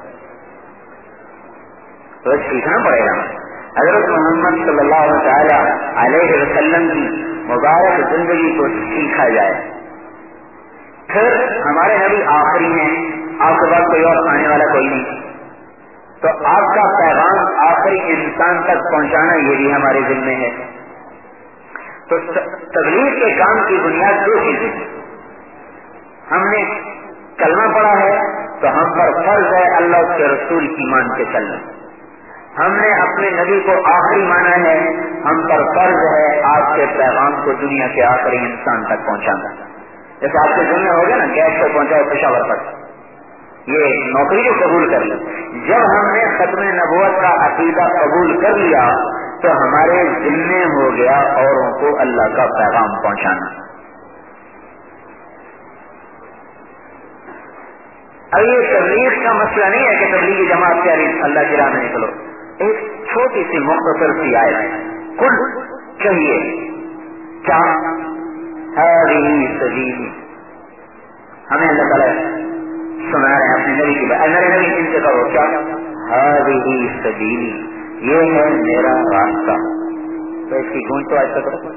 تو سیکھنا پڑے گا. حضرت محمد صلی اللہ تعالی علیہ وسلم کی مبارک زندگی کو سیکھا جائے. پھر ہمارے نبی آخری ہیں، آپ کے بعد کوئی اور آنے والا کوئی نہیں، تو آپ کا پیغام آخری انسان تک پہنچانا یہ بھی ہمارے ذمہ ہے. تو تبلیغ کے کام کی بنیاد 2 چیزیں. ہم نے کلمہ پڑھا ہے تو ہم پر فرض ہے اللہ اس کے رسول کی مان کے چلنا. ہم نے اپنے نبی کو آخری مانا ہے، ہم پر فرض ہے آپ کے پیغام کو دنیا کے آخری انسان تک پہنچانا. جیسے آپ کے ذمہ ہو گیا نا، گیس کو پہنچاؤ پشاور پر، یہ نوکری کو قبول کر لی. جب ہم نے ختم نبوت کا عقیدہ قبول کر لیا تو ہمارے ذمہ ہو گیا اوروں کو اللہ کا پیغام پہنچانا. اب یہ تبلیغ کا مسئلہ نہیں ہے کہ تبلیغی جماعت کیا اللہ کی راہ میں نکلو. ایک چھوٹی سی مختصر سی آیت، کل کہیے کیا ہذه سبیلی. ہمیں اللہ تعالیٰ سنا رہے ہیں اپنے نبی کی بات. میرے نبی ان سے کہو کیا ہذه سبیلی، یہ ہے میرا راستہ. تو اس کی گونج تو آج تک کرو،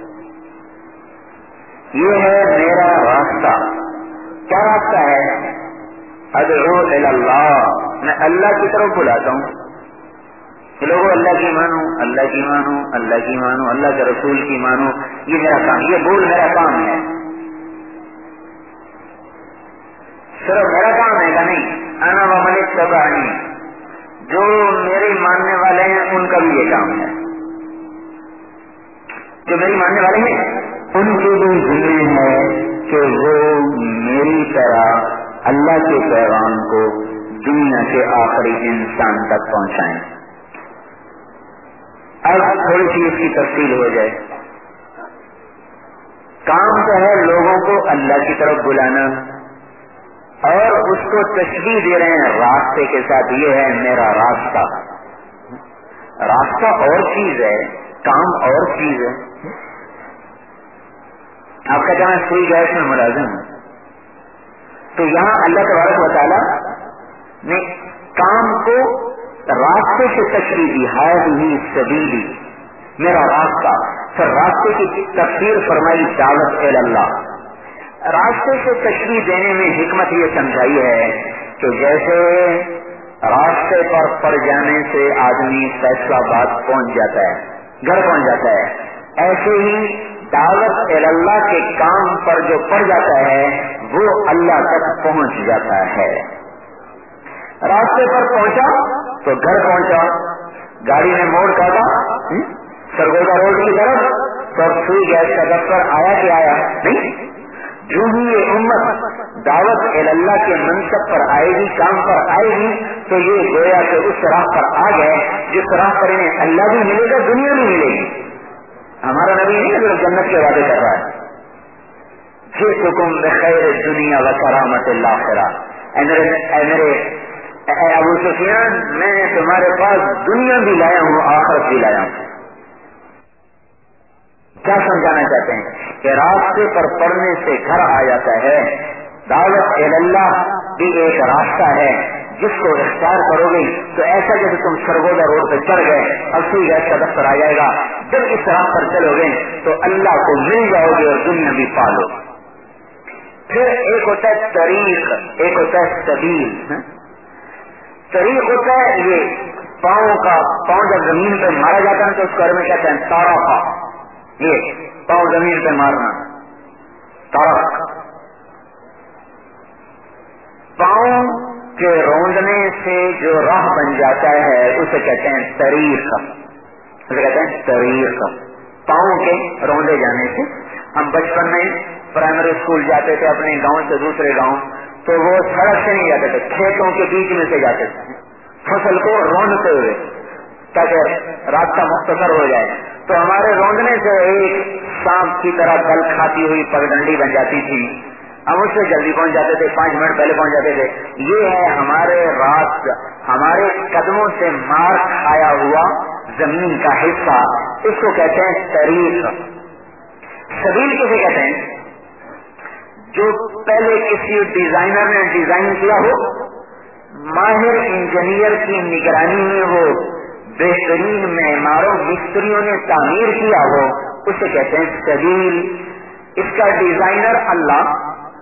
یہ ہے میرا راستہ. کیا راستہ ہے؟ ادعو الی اللہ، میں اللہ کی طرف بلاتا ہوں کہ لوگوں اللہ کی مانو، اللہ کی مانو، اللہ کی مانو، اللہ کے رسول کی مانو. یہ میرا کام، یہ بول میرا کام ہے. صرف میرا کام ہے کہ نہیں، انا ومن اتبعنی، جو میرے ماننے والے ہیں ان کا بھی یہ کام ہے. جو میری ماننے والے ہیں ان کے بھی ذمہ ہے کہ وہ میری طرح اللہ کے پیغام کو دنیا کے آخری انسان تک پہنچائیں. اب تھوڑی سی اس کی تفصیل ہو جائے. کام تو ہے لوگوں کو اللہ کی طرف بلانا، اور اس کو تشبیہ دے رہے ہیں راستے کے ساتھ. یہ ہے میرا راستہ. راستہ اور چیز ہے، کام اور چیز ہے. آپ کا جہاں سوئی گیس میں ملازم ہے تو یہاں اللہ تبارک و تعالی نے کام کو راستے سے تشریح دی، ہذه سبیلی، میرا راستہ. پھر راستے کی تفسیر فرمائی دعوت الی اللہ. راستے سے تشریح دینے میں حکمت یہ سمجھائی ہے کہ جیسے راستے پر پڑ جانے سے آدمی فیصلہ باد پہنچ جاتا ہے، گھر پہنچ جاتا ہے، ایسے ہی دعوت الی اللہ کے کام پر جو پڑ جاتا ہے وہ اللہ تک پہنچ جاتا ہے. راستے پر پہنچا تو گھر پہنچا، گاڑی نے موڑ کاٹا سرگودا روڈ کی طرف تو سوئی گیس کا دفتر آیا کہ آیا نہیں. جو ہی یہ امت دعوت الی اللہ کے منصب پر آئے گی، کام پر آئے گی، تو یہ گویا کہ اس راہ پر آ گئے جس راہ پر انہیں اللہ بھی ملے گا، دنیا بھی ملے گی. ہمارا نبی نہیں صرف جنت کے وعدے کر رہا ہے، جئتکم بخیر الدنیا و کرامت الآخرہ، اے میرے ابو سفیان، میں تمہارے پاس دنیا بھی لایا ہوں، آخرت بھی لایا ہوں۔ کیا سمجھانا چاہتے ہیں کہ راستے پر پڑنے سے گھر آ جاتا ہے۔ دعوت اللہ بھی ایک راستہ ہے جس کو اختیار کرو گے تو ایسا جیسے تم سرگودا روڈ پہ چڑھ گئے، اب سوئی گیس کا دفتر آ جائے گا۔ جب اس راہ پر چلو گے تو اللہ کو مل جاؤ گے اور دنیا بھی پالو۔ پھر ایک ہوتا ہے طریق، ایک ہوتا ہے سبیل۔ طریق ہوتا ہے یہ پاؤں جب زمین پہ مارا جاتا ہے تو اس کو میں کہتے ہیں تارا، یہ پاؤں زمین پہ مارنا، تارا۔ پاؤں کے روندنے سے جو راہ بن جاتا ہے اسے کہتے ہیں طریق، اسے کہتے ہیں طریق۔ پاؤں کے روندے جانے سے، ہم بچپن میں پرائمری اسکول جاتے تھے اپنے گاؤں سے دوسرے گاؤں، تو وہ سڑک سے نہیں جاتے تھے، کھیتوں کے بیچ میں سے جاتے تھے فصل کو روندتے ہوئے تاکہ راستہ مختصر ہو جائے۔ تو ہمارے روندنے سے ایک سانپ کی طرح گل کھاتی ہوئی پگڈنڈی بن جاتی تھی، ہم اس سے جلدی پہنچ جاتے تھے، 5 منٹ پہلے پہنچ جاتے تھے۔ یہ ہے ہمارے قدموں سے مار کھایا ہوا زمین کا حصہ، اس کو کہتے ہیں طریق۔ سبیل کسے کہتے ہیں؟ جو پہلے کسی ڈیزائنر نے ڈیزائن کیا ہو، ماہر انجینئر کی نگرانی میں وہ بہترین معماروں مستریوں نے تعمیر کیا ہو، اسے کہتے ہیں سبیل۔ اس کا ڈیزائنر اللہ،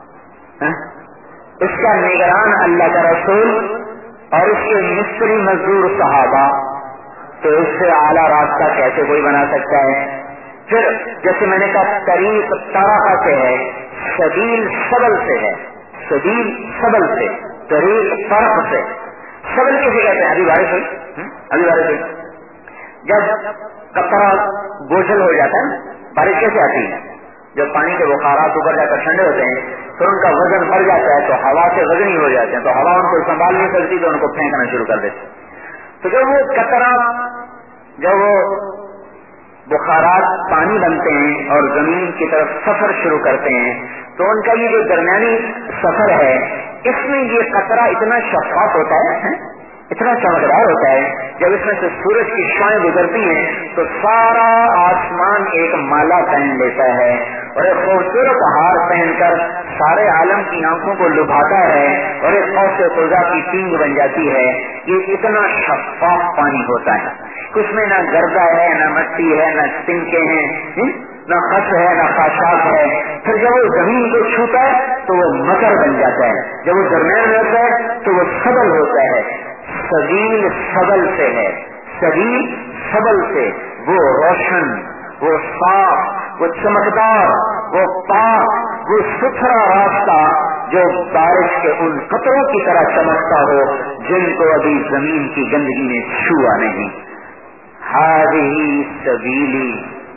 اس کا نگران اللہ کا رسول اور اس کے مستری مزدور صحابہ، تو اس سے اعلیٰ راستہ کیسے کوئی بنا سکتا ہے؟ پھر جیسے میں نے کہا طریق طرح سے ہے، سبیل سبل سے ہے، سبیل سبل سے، طریق طرف سے۔ سبل کسے کہتے ہیں؟ ابھی بارش ہوئی، جب قطرہ بوجھل ہو جاتا ہے، بارش کیسے آتی ہے؟ جب پانی کے بخارات اوپر جا کر ٹھنڈے ہوتے ہیں تو ان کا وزن بڑھ جاتا ہے، تو ہوا سے وزنی ہو جاتے ہیں، تو ہوا ان کو سنبھال نہیں سکتی تو ان کو پھینکنا شروع کر دیتے۔ تو جب وہ قطرہ، جب وہ بخارات پانی بنتے ہیں اور زمین کی طرف سفر شروع کرتے ہیں تو ان کا یہ جو درمیانی سفر ہے، اس میں یہ قطرہ اتنا شفاف ہوتا ہے، اتنا چمکدار ہوتا ہے، جب اس میں سے سورج کی شعائیں گزرتی ہیں تو سارا آسمان ایک مالا پہن لیتا ہے اور ایک خوبصورت ہار پہن کر سارے عالم کی آنکھوں کو لبھاتا ہے اور ایک قوس قزح کی پینگ بن جاتی ہے۔ یہ اتنا شفاف پانی ہوتا ہے، اس میں نہ گردا ہے، نہ مٹی ہے، نہ تنکے ہیں، نہ خس ہے، نہ خاشاک ہے۔ پھر جب وہ زمین کو چھوتا ہے تو وہ مکر بن جاتا ہے، جب وہ درمیان میں ہوتا ہے تو وہ سبل ہوتا ہے۔ سبیل سبل سے ہے، سبیل سبل سے، وہ روشن، وہ صاف، وہ چمکدار، وہ پاک، وہ ستھرا راستہ جو بارش کے ان قطروں کی طرح چمکتا ہو جن کو ابھی زمین کی گندگی نے چھوا نہیں۔ ہذہ سبیلی،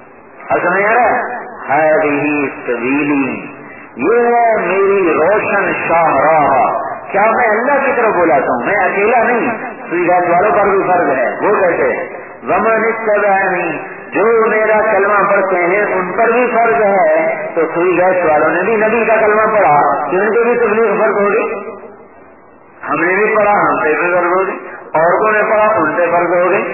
ہذہ سبیلی، یہ ہے میری روشن شاہراہ۔ کیا میں اللہ کی طرف بلاتا ہوں؟ میں اکیلا نہیں، سوئی گیس والوں پر بھی فرض ہے۔ وہ کہتے ومن اتبعنی، جو میرا کلمہ پڑھتے ہیں ان پر بھی فرض ہے۔ تو سوئی گیس والوں نے بھی نبی کا کلمہ پڑھا کہ ان کو بھی تبلیغ فرض ہوگی، ہم نے بھی پڑھا، ہم پہ بھی فرض ہوگی، عورتوں نے پڑھا، ان پہ فرض ہوگی۔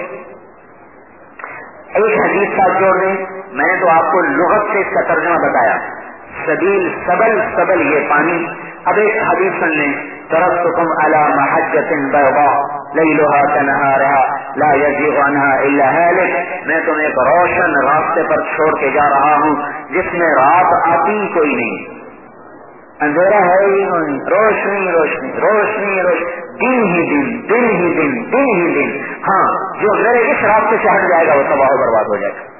ایک حدیث ساتھ جوڑ دیں، میں نے تو آپ کو لغت سے اس کا ترجمہ بتایا، سبیل سبل، سبل یہ پانی۔ اب ایک حدیث سن لیں، ترکتکم علی محجۃ بیضاء لیلھا کنہارھا لا یزیغ عنھا الا ہالک، میں تمہیں ایک روشن راستے پر چھوڑ کے جا رہا ہوں جس میں رات آتی کوئی نہیں، اندھیرا ہے ہی نہیں، روشنی روشنی روشنی روشنی، دن ہی دن، دن ہی دن، دن ہی دن۔ ہاں، جو میرے اس راستے سے ہٹ جائے گا وہ تباہ و برباد ہو جائے گا۔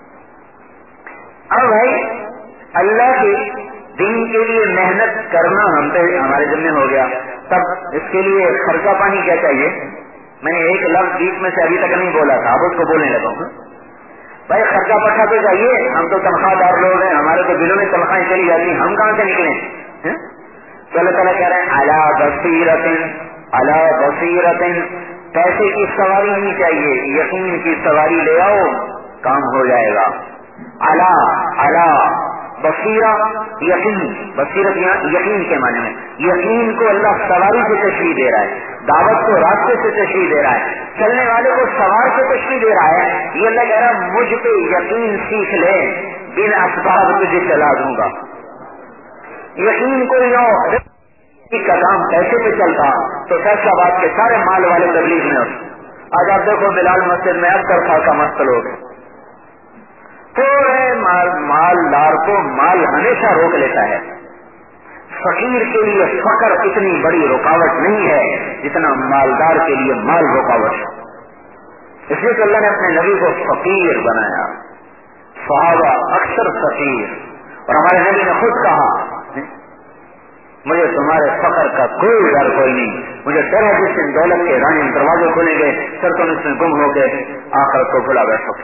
اب بھائی اللہ کے دین کے لیے محنت کرنا ہم پہ ہمارے ذمہ ہو گیا، تب اس کے لیے خرچہ پانی کیا چاہیے؟ میں نے ایک لفظ بیچ میں سے ابھی تک نہیں بولا تھا، اب اس کو بولنے لگا ہوں۔ بھائی خرچہ پٹھا تو چاہیے، ہم تو تنخواہ دار لوگ ہیں، ہمارے تو دلوں میں تنخواہیں چلی جاتی ہیں، ہم کہاں سے نکلیں؟ تو اللہ تعالیٰ کہہ رہے ہیں علی بصیرۃ، علی بصیرۃ، پیسے کی سواری نہیں چاہیے، یقین کی سواری لے آؤ، کام ہو جائے گا۔ علی بصیرہ یقین، بصیرت یقین کے معنی میں، یقین کو اللہ سواری سے تشریح دے رہا ہے، دعوت کو راستے سے تشریح دے رہا ہے، چلنے والے کو سوار سے تشریح دے رہا ہے۔ یہ اللہ کہہ رہا ہے مجھ پہ یقین سیکھ لے، بن اسباب تجھے چلا دوں گا۔ یقین کوئی نہ ہو کا کام پیسے پہ چلتا تو فیصلہ باد کے سارے مال والے تبلیغ میں ہوتے۔ آج آپ دیکھو بلال مسجد میں اب طرفہ کا مست لوگ تھوڑے مالدار کو مال ہمیشہ روک لیتا ہے، فقیر کے لیے فقر اتنی بڑی رکاوٹ نہیں ہے جتنا مالدار کے لیے مال رکاوٹ ہے۔ اس لیے تو اللہ نے اپنے نبی کو فقیر بنایا، صحابہ اکثر فقیر، اور ہمارے نبی نے خود کہا مجھے تمہارے فقر کا کوئی ڈر کوئی نہیں، مجھے ڈر ہے جس دن دولت کے رانی دروازے کھولیں گے سر تم اس میں گم ہو گئے آخر کو بھلا بیٹھو۔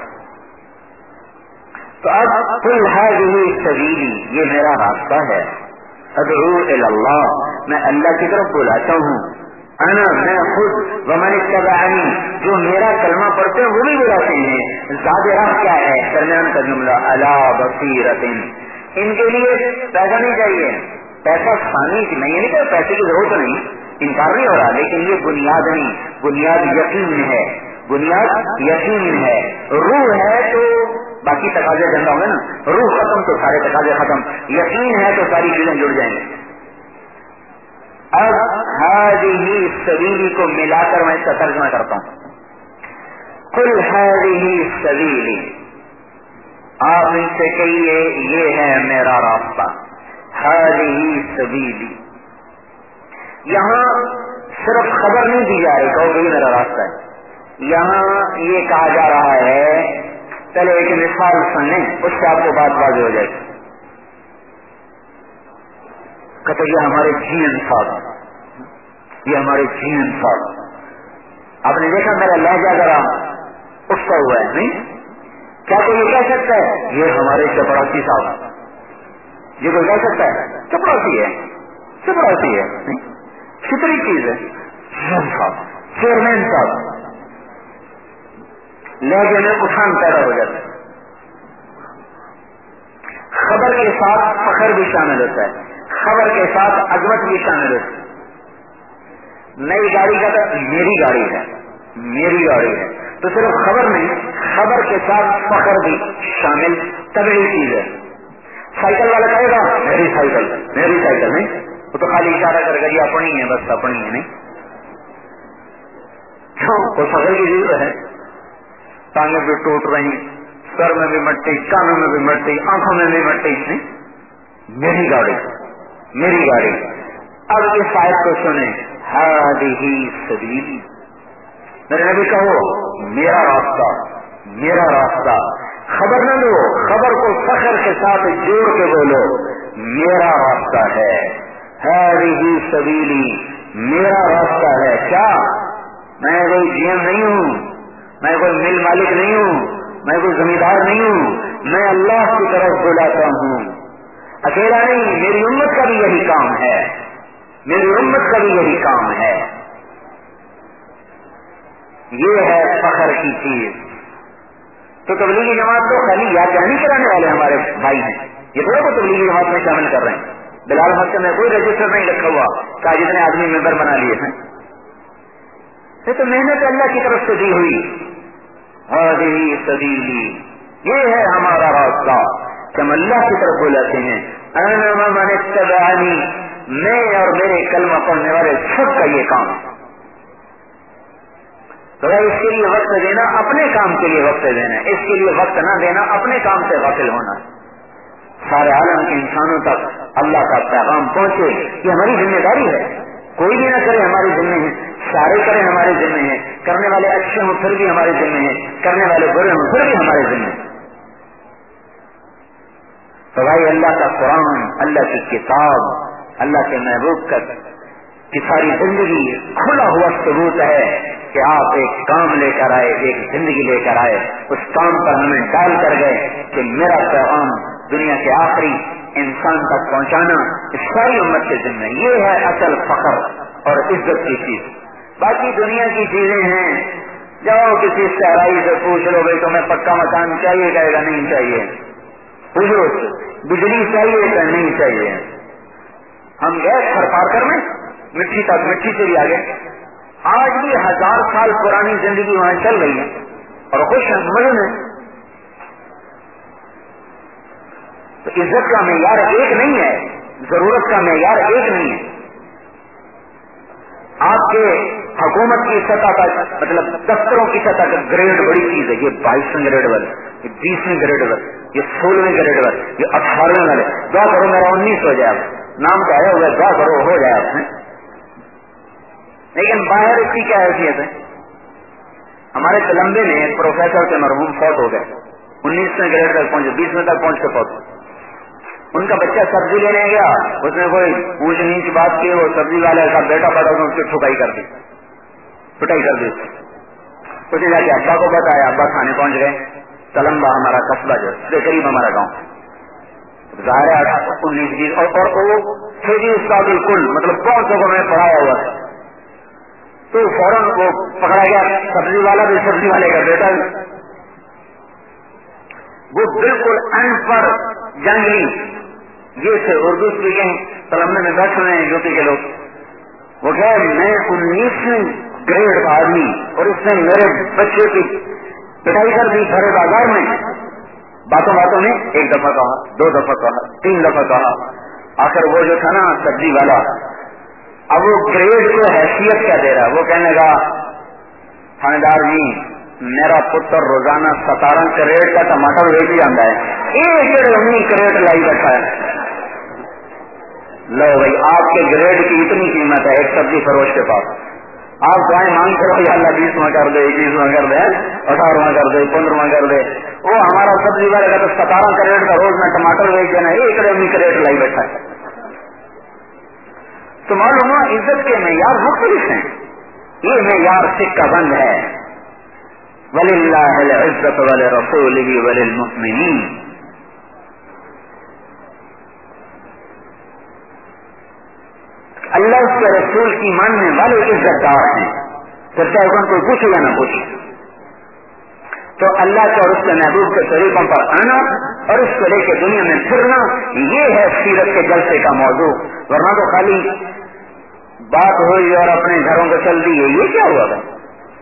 تو اب قل هذه سبیلی، یہ میرا راستہ ہے، ادعو الی اللہ، میں اللہ کی طرف بلاتا ہوں، انا میں خود، ومن اتبعنی، جو میرا کلمہ پڑھتے ہیں وہ بھی بلاتے ہیں۔ زاد راہ کیا ہے؟ درمیان کا جملہ، علی بصیرۃ، ان کے لیے پیسہ نہیں چاہیے، پیسہ فانی کی نہیں ہے، پیسے کی ضرورت نہیں، انکار نہیں ہو رہا، لیکن یہ بنیاد نہیں، بنیاد یقین ہے، بنیاد یقین ہے۔ روح ہے تو باقی تقاضے زندہ ہوں گے نا، روح ختم تو سارے تقاضے ختم، یقین ہے تو ساری چیزیں جڑ جائیں گے۔ اب ہذہ سبیلی کو ملا کر میں اس کا ترجمہ کرتا ہوں، قل ہذہ سبیلی، آپ ان سے کہیے یہ ہے میرا راستہ، ہذہ سبیلی، یہاں صرف خبر نہیں دی جا رہی کہو کہ یہ میرا راستہ ہے، یہاں یہ کہا جا رہا ہے، پہلے ایک مثال سن لیں اس سے آپ کو بات واضح ہو جائے گی۔ کہتے یہ ہمارے جی انصاف، یہ ہمارے جی انصاف، آپ نے دیکھا میرا لہجہ ذرا اٹھتا ہوا ہے، نہیں کیا کوئی یہ کہہ سکتا ہے یہ ہمارے چپڑاسی صاحب، یہ کوئی کہہ سکتا ہے؟ چپڑاسی ہے، چپڑاسی ہے، فطری چیز ہے، چیئرمین صاحب، لہجے میں اٹھان پیدا ہو جاتا ہے۔ خبر کے ساتھ فخر بھی شامل ہوتا ہے، خبر کے ساتھ عظمت بھی شامل ہوتی ہے۔ نئی گاڑی کا تو میری گاڑی ہے، میری گاڑی ہے، تو صرف خبر نہیں، خبر کے ساتھ فخر بھی شامل طبیعی چیز ہے۔ سائیکل والا کہے گا میری سائیکل، میری سائیکل نہیں، وہ تو خالی اشارہ کر گا یہ اپنی ہے، بس اپنی ہے، نہیں کیوں وہ فخر کی چیز ہے۔ ٹانگیں بھی ٹوٹ رہی، سر میں بھی مٹی، کانوں میں بھی مٹی، آنکھوں میں بھی مٹی، نہیں میری گاڑی، میری گاڑی۔ اب اس آیت کو سنیں، ہذہ سبیلی، میرے نبی کہو میرا راستہ، میرا راستہ، خبر نہ لو، خبر کو فخر کے ساتھ جوڑ کے بولو، میرا راستہ ہے، ہذہ سبیلی، میرا راستہ ہے۔ کیا میں کوئی جی ایم نہیں ہوں، میں کوئی مل مالک نہیں ہوں، میں کوئی زمیندار نہیں ہوں، میں اللہ کی طرف بلاتا ہوں، اکیلا نہیں، میری امت کا بھی یہی کام ہے، میری امت کا بھی یہی کام ہے۔ یہ ہے فخر کی چیز۔ تو تبلیغی جماعت تو خالی یاد دہانی کرانے والے ہمارے بھائی ہیں، یہ تھوڑا کو تبلیغی جماعت میں شامل کر رہے ہیں۔ بلال مسجد میں کوئی رجسٹر نہیں رکھا ہوا کہ جتنے آدمی ممبر بنا لیے ہیں، یہ تو محنت اللہ کی طرف سے دی ہوئی۔ ہذہ سبیلی، یہ ہے ہمارا راستہ کہ ہم اللہ کی طرف بلاتے ہیں، انا ومن اتبعنی، میں اور میرے کلمہ پڑھنے والے سب کا یہ کام۔ تو اس کے لیے وقت دینا، اپنے کام کے لیے وقت دینا، اس کے لیے وقت نہ دینا، اپنے کام سے غافل ہونا، سارے عالم کے انسانوں تک اللہ کا پیغام پہنچے، یہ ہماری ذمہ داری ہے۔ کوئی بھی نہ کرے ہمارے ذمہ ہے، سارے کریں ہمارے ذمہ ہے، کرنے والے اچھے ہوں پھر بھی ہمارے ذمہ ہے، کرنے والے برے ہوں پھر بھی ہمارے ذمہ ہے۔ تو بھائی اللہ کا قرآن، اللہ کی کتاب، اللہ کے محبوب کی ساری زندگی کھلا ہوا ثبوت ہے کہ آپ ایک کام لے کر آئے، ایک زندگی لے کر آئے، اس کام پر ہمیں ڈال کر گئے کہ میرا پیغام دنیا کے آخری انسان تک پہنچانا اس ساری امت کے ذمہ۔ یہ ہے اصل فخر اور عزت کی چیز۔ باقی دنیا کی چیزیں ہیں، جاؤ کسی شہرائی سے پوچھ لو بھائی تمہیں پکا مکان چاہیے، کہے گا نہیں چاہیے، پوچھو بجلی چاہیے کہ نہیں چاہیے. ہم گئے گھر پار کرنے مٹی تک, مٹی سے بھی آگے. آج بھی 1000 سال پرانی زندگی وہاں چل رہی ہے اور خوش ہیں, مزے میں. تو عزت کا معیار ایک نہیں ہے, ضرورت کا معیار ایک نہیں ہے. آپ کے حکومت کی سطح پر, مطلب دفتروں کی سطح پر گریڈ بڑی چیز ہے. یہ 22ویں گریڈ والے, یہ 20ویں گریڈ والے, یہ 16ویں گریڈ والے, یہ 18ویں والے. دعا کرو میرا 19 ہو جائے, نام تو آیا ہوا, دعا کرو ہو جائے آپ. لیکن باہر اس کی کیا حیثیت ہے؟ ہمارے کولمبے میں پروفیسر کے مرحوم فوت ہو گئے, 19ویں گریڈ تک پہنچے, 20ویں تک پہنچ کے فوت. ان کا بچہ سبزی لینے گیا, اس نے کوئی اونچ نیچ بات کی, وہ سبزی والے کا بیٹا پڑا, اس کی ٹھکائی کر دی. اس نے جا کے ابا کو بتایا, ابا کھانے پہنچ گئے. کولمبا ہمارا قصبہ جو ہے قریب ہمارا گاؤں, ظاہر ہے 19-20 اور وہ تھے جی اس کا بالکل مطلب بہت جگہوں میں پڑھایا ہوا تھا. تو فوراً وہ پکڑا گیا, سبزی والا بھی سبزی والے کا بیٹا بھی. وہ بالکل ان پر جنگلی, یہ تھے اردو اسپیکنگ, کولمبیا میں بیٹھے ہوئے ہیں یوپی کے لوگ. وہ کہ میں 19ویں گریڈ کا آدمی اور اس نے میرے بچے کی پٹائی کر دی بھرے بازار میں. باتوں باتوں میں 1 دفعہ کہا, 2 دفعہ کہا, 3 دفعہ کہا. آخر وہ جو تھا نا سبزی والا, اب وہ گریڈ کو حیثیت کیا دے رہا ہے. وہ کہنے لگا, تھاندار جی میرا پتر روزانہ 17 کریٹ کا ٹماٹر بیچ جاتا ہے, 1 کریٹ لائی بیٹھا ہے. لو بھائی, آپ کے گریڈ کی اتنی قیمت ہے ایک سبزی فروش کے پاس. آپ دعائیں مانگ کرو یا اللہ 20واں کر دے, 21واں کر دے, 18واں کر دے, 15واں کر دے. وہ ہمارا سبزی والے کا تو 17 کریٹ کا روز میں ٹماٹر بیچ دینا, 1 کریٹ لائی بیٹھا ہے. تو معلوم ہوا عزت کے معیار مختلف ہیں. یہ معیار سکہ بند ہے. وَلِلَّهِ الْعِزَّةُ وَلِرَسُولِهِ وَلِلْمُؤْمِنِينَ. اللہ اس کے رسول کی ماننے والے عزت دار ہیں, پھر چاہے ان کو پوچھے یا نہ پوچھے. تو اللہ کے اور اس کے محبوب کے طریقوں پر آنا اور اس کو لے کے دنیا میں پھرنا, یہ ہے سیرت کے جلسے کا موضوع. ورنہ تو خالی بات ہوئی اور اپنے گھروں کو چل دی, یہ کیا ہوا تھا؟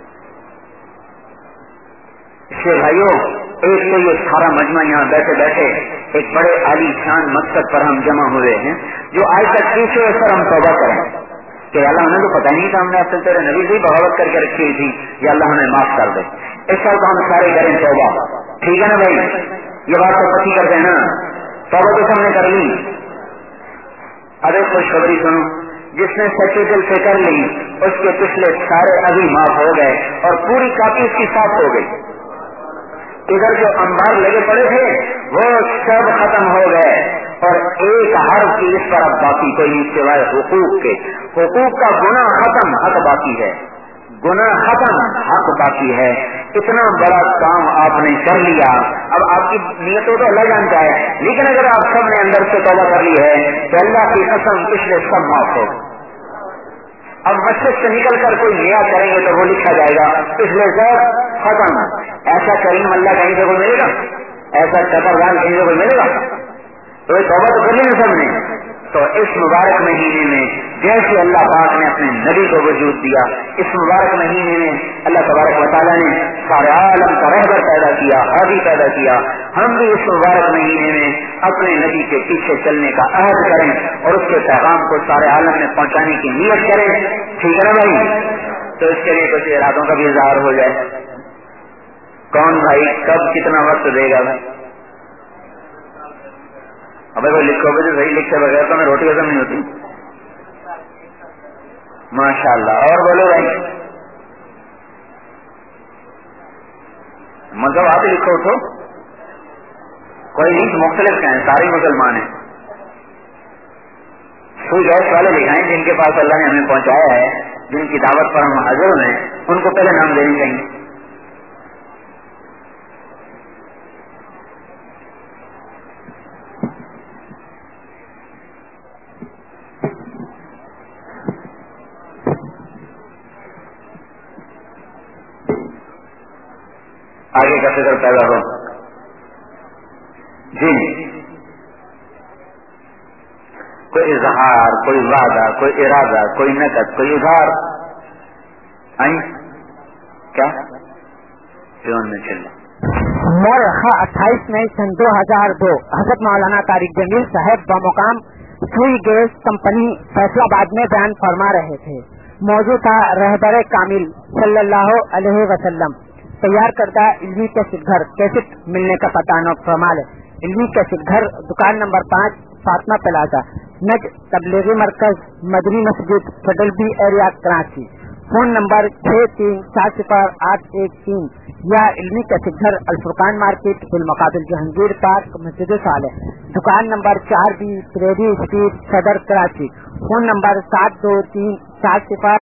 اس سے بھائیوں, ایک تو یہ سارا مجمع یہاں بیٹھے بیٹھے ایک بڑے عالی شان مقصد پر ہم جمع ہوئے ہیں, جو آج تک تیسرے اس پر ہم توبہ کریں کہ اللہ ہمیں تو پتہ نہیں تھا, ہم نے آپ سے تیرے نبی سے بغاوت کر کے رکھی ہوئی تھی, یا اللہ ہمیں معاف کر دے. اس وقت ہم سارے کریں توبہ, ٹھیک ہے نا بھائی؟ یہ بات تو پکی کرتے ہیں نا, توبہ تو ہم نے کر لی. اب ایک خوشخبری سنو, جس نے سچے دل سے کر لی اس کے پچھلے سارے ابھی معاف ہو گئے اور پوری کاپی اس کی صاف ہو گئی. ادھر جو انبار لگے پڑے تھے وہ سب ختم ہو گئے, اور ایک حرف کی اس پر اب باقی کوئی نہیں سوائے حقوق کے. حقوق کا گناہ ختم, حق باقی ہے. گناہ ختم, حق باقی ہے. اتنا بڑا کام آپ نے کر لیا. اب آپ کی نیتوں تو اللہ جانتا ہے, لیکن اگر آپ سب نے اندر سے توبہ کر لی ہے تو اللہ کی قسم پچھلے سب معاف ہو. اب مسجد سے نکل کر کوئی نیا کریں گے تو وہ لکھا جائے گا پچھلے سب ختم. ایسا کریم اللہ کہیں سے کوئی ملے گا, ایسا قدردان کہیں سے کوئی ملے گا؟ تو یہ توبہ تو کر لی نا سب نے. تو اس مبارک مہینے میں جیسے اللہ پاک نے اپنے نبی کو وجود دیا, اس مبارک مہینے میں اللہ تبارک و تعالیٰ نے سارے عالم کا رہبر پیدا کیا, ہادی پیدا کیا. ہم بھی اس مبارک مہینے میں اپنے نبی کے پیچھے چلنے کا عہد کریں اور اس کے پیغام کو سارے عالم میں پہنچانے کی نیت کریں, ٹھیک ہے نا بھائی؟ تو اس کے لیے کچھ ارادوں کا بھی اظہار ہو جائے. کون بھائی کب کتنا وقت دے گا بھائی؟ ابھی کوئی لکھو گے تو صحیح, لکھے بغیر تو ہمیں روٹی ہضم نہیں ہوتی. ماشاء اللہ. اور بولو بھائی, مطلب آپ لکھو تو کوئی نہیں, مختلف ہیں, سارے مسلمان ہیں. کوئی گیس والے لکھائیں جن کے پاس اللہ نے ہمیں پہنچایا ہے, جن کی دعوت پر ہم حاضر ہیں, ان کو پہلے نام دینے چاہیے. آگے کا فکر پیدا ہو. جی کوئی اظہار، کوئی وعدہ، کوئی ارادہ، کوئی نقد، کوئی اظہار کیا میں چلے مرخہ 28 مئی سن 2002 حضرت مولانا طارق جمیل صاحب بمقام سوئی گیس کمپنی فیصلہ آباد میں بیان فرما رہے تھے۔ موضوع تھا رہبر کامل صلی اللہ علیہ وسلم۔ تیار کردہ علمی کیسٹ گھر کیسٹ ملنے کا پتہ نوٹ فرمال ہے۔ علمی کیسٹ گھر دکان نمبر 5 فاطمہ پلازا، نج تبلیغی مرکز مدنی مسجد federal B area Karachi. Phone number 63400813 یا علمی کیسٹ گھر الفرقان مارکیٹ بالمقابل جہانگیر پارک مسجد صالح، دکان نمبر 4B تریوی اسٹریٹ صدر کراچی۔ Phone number 7234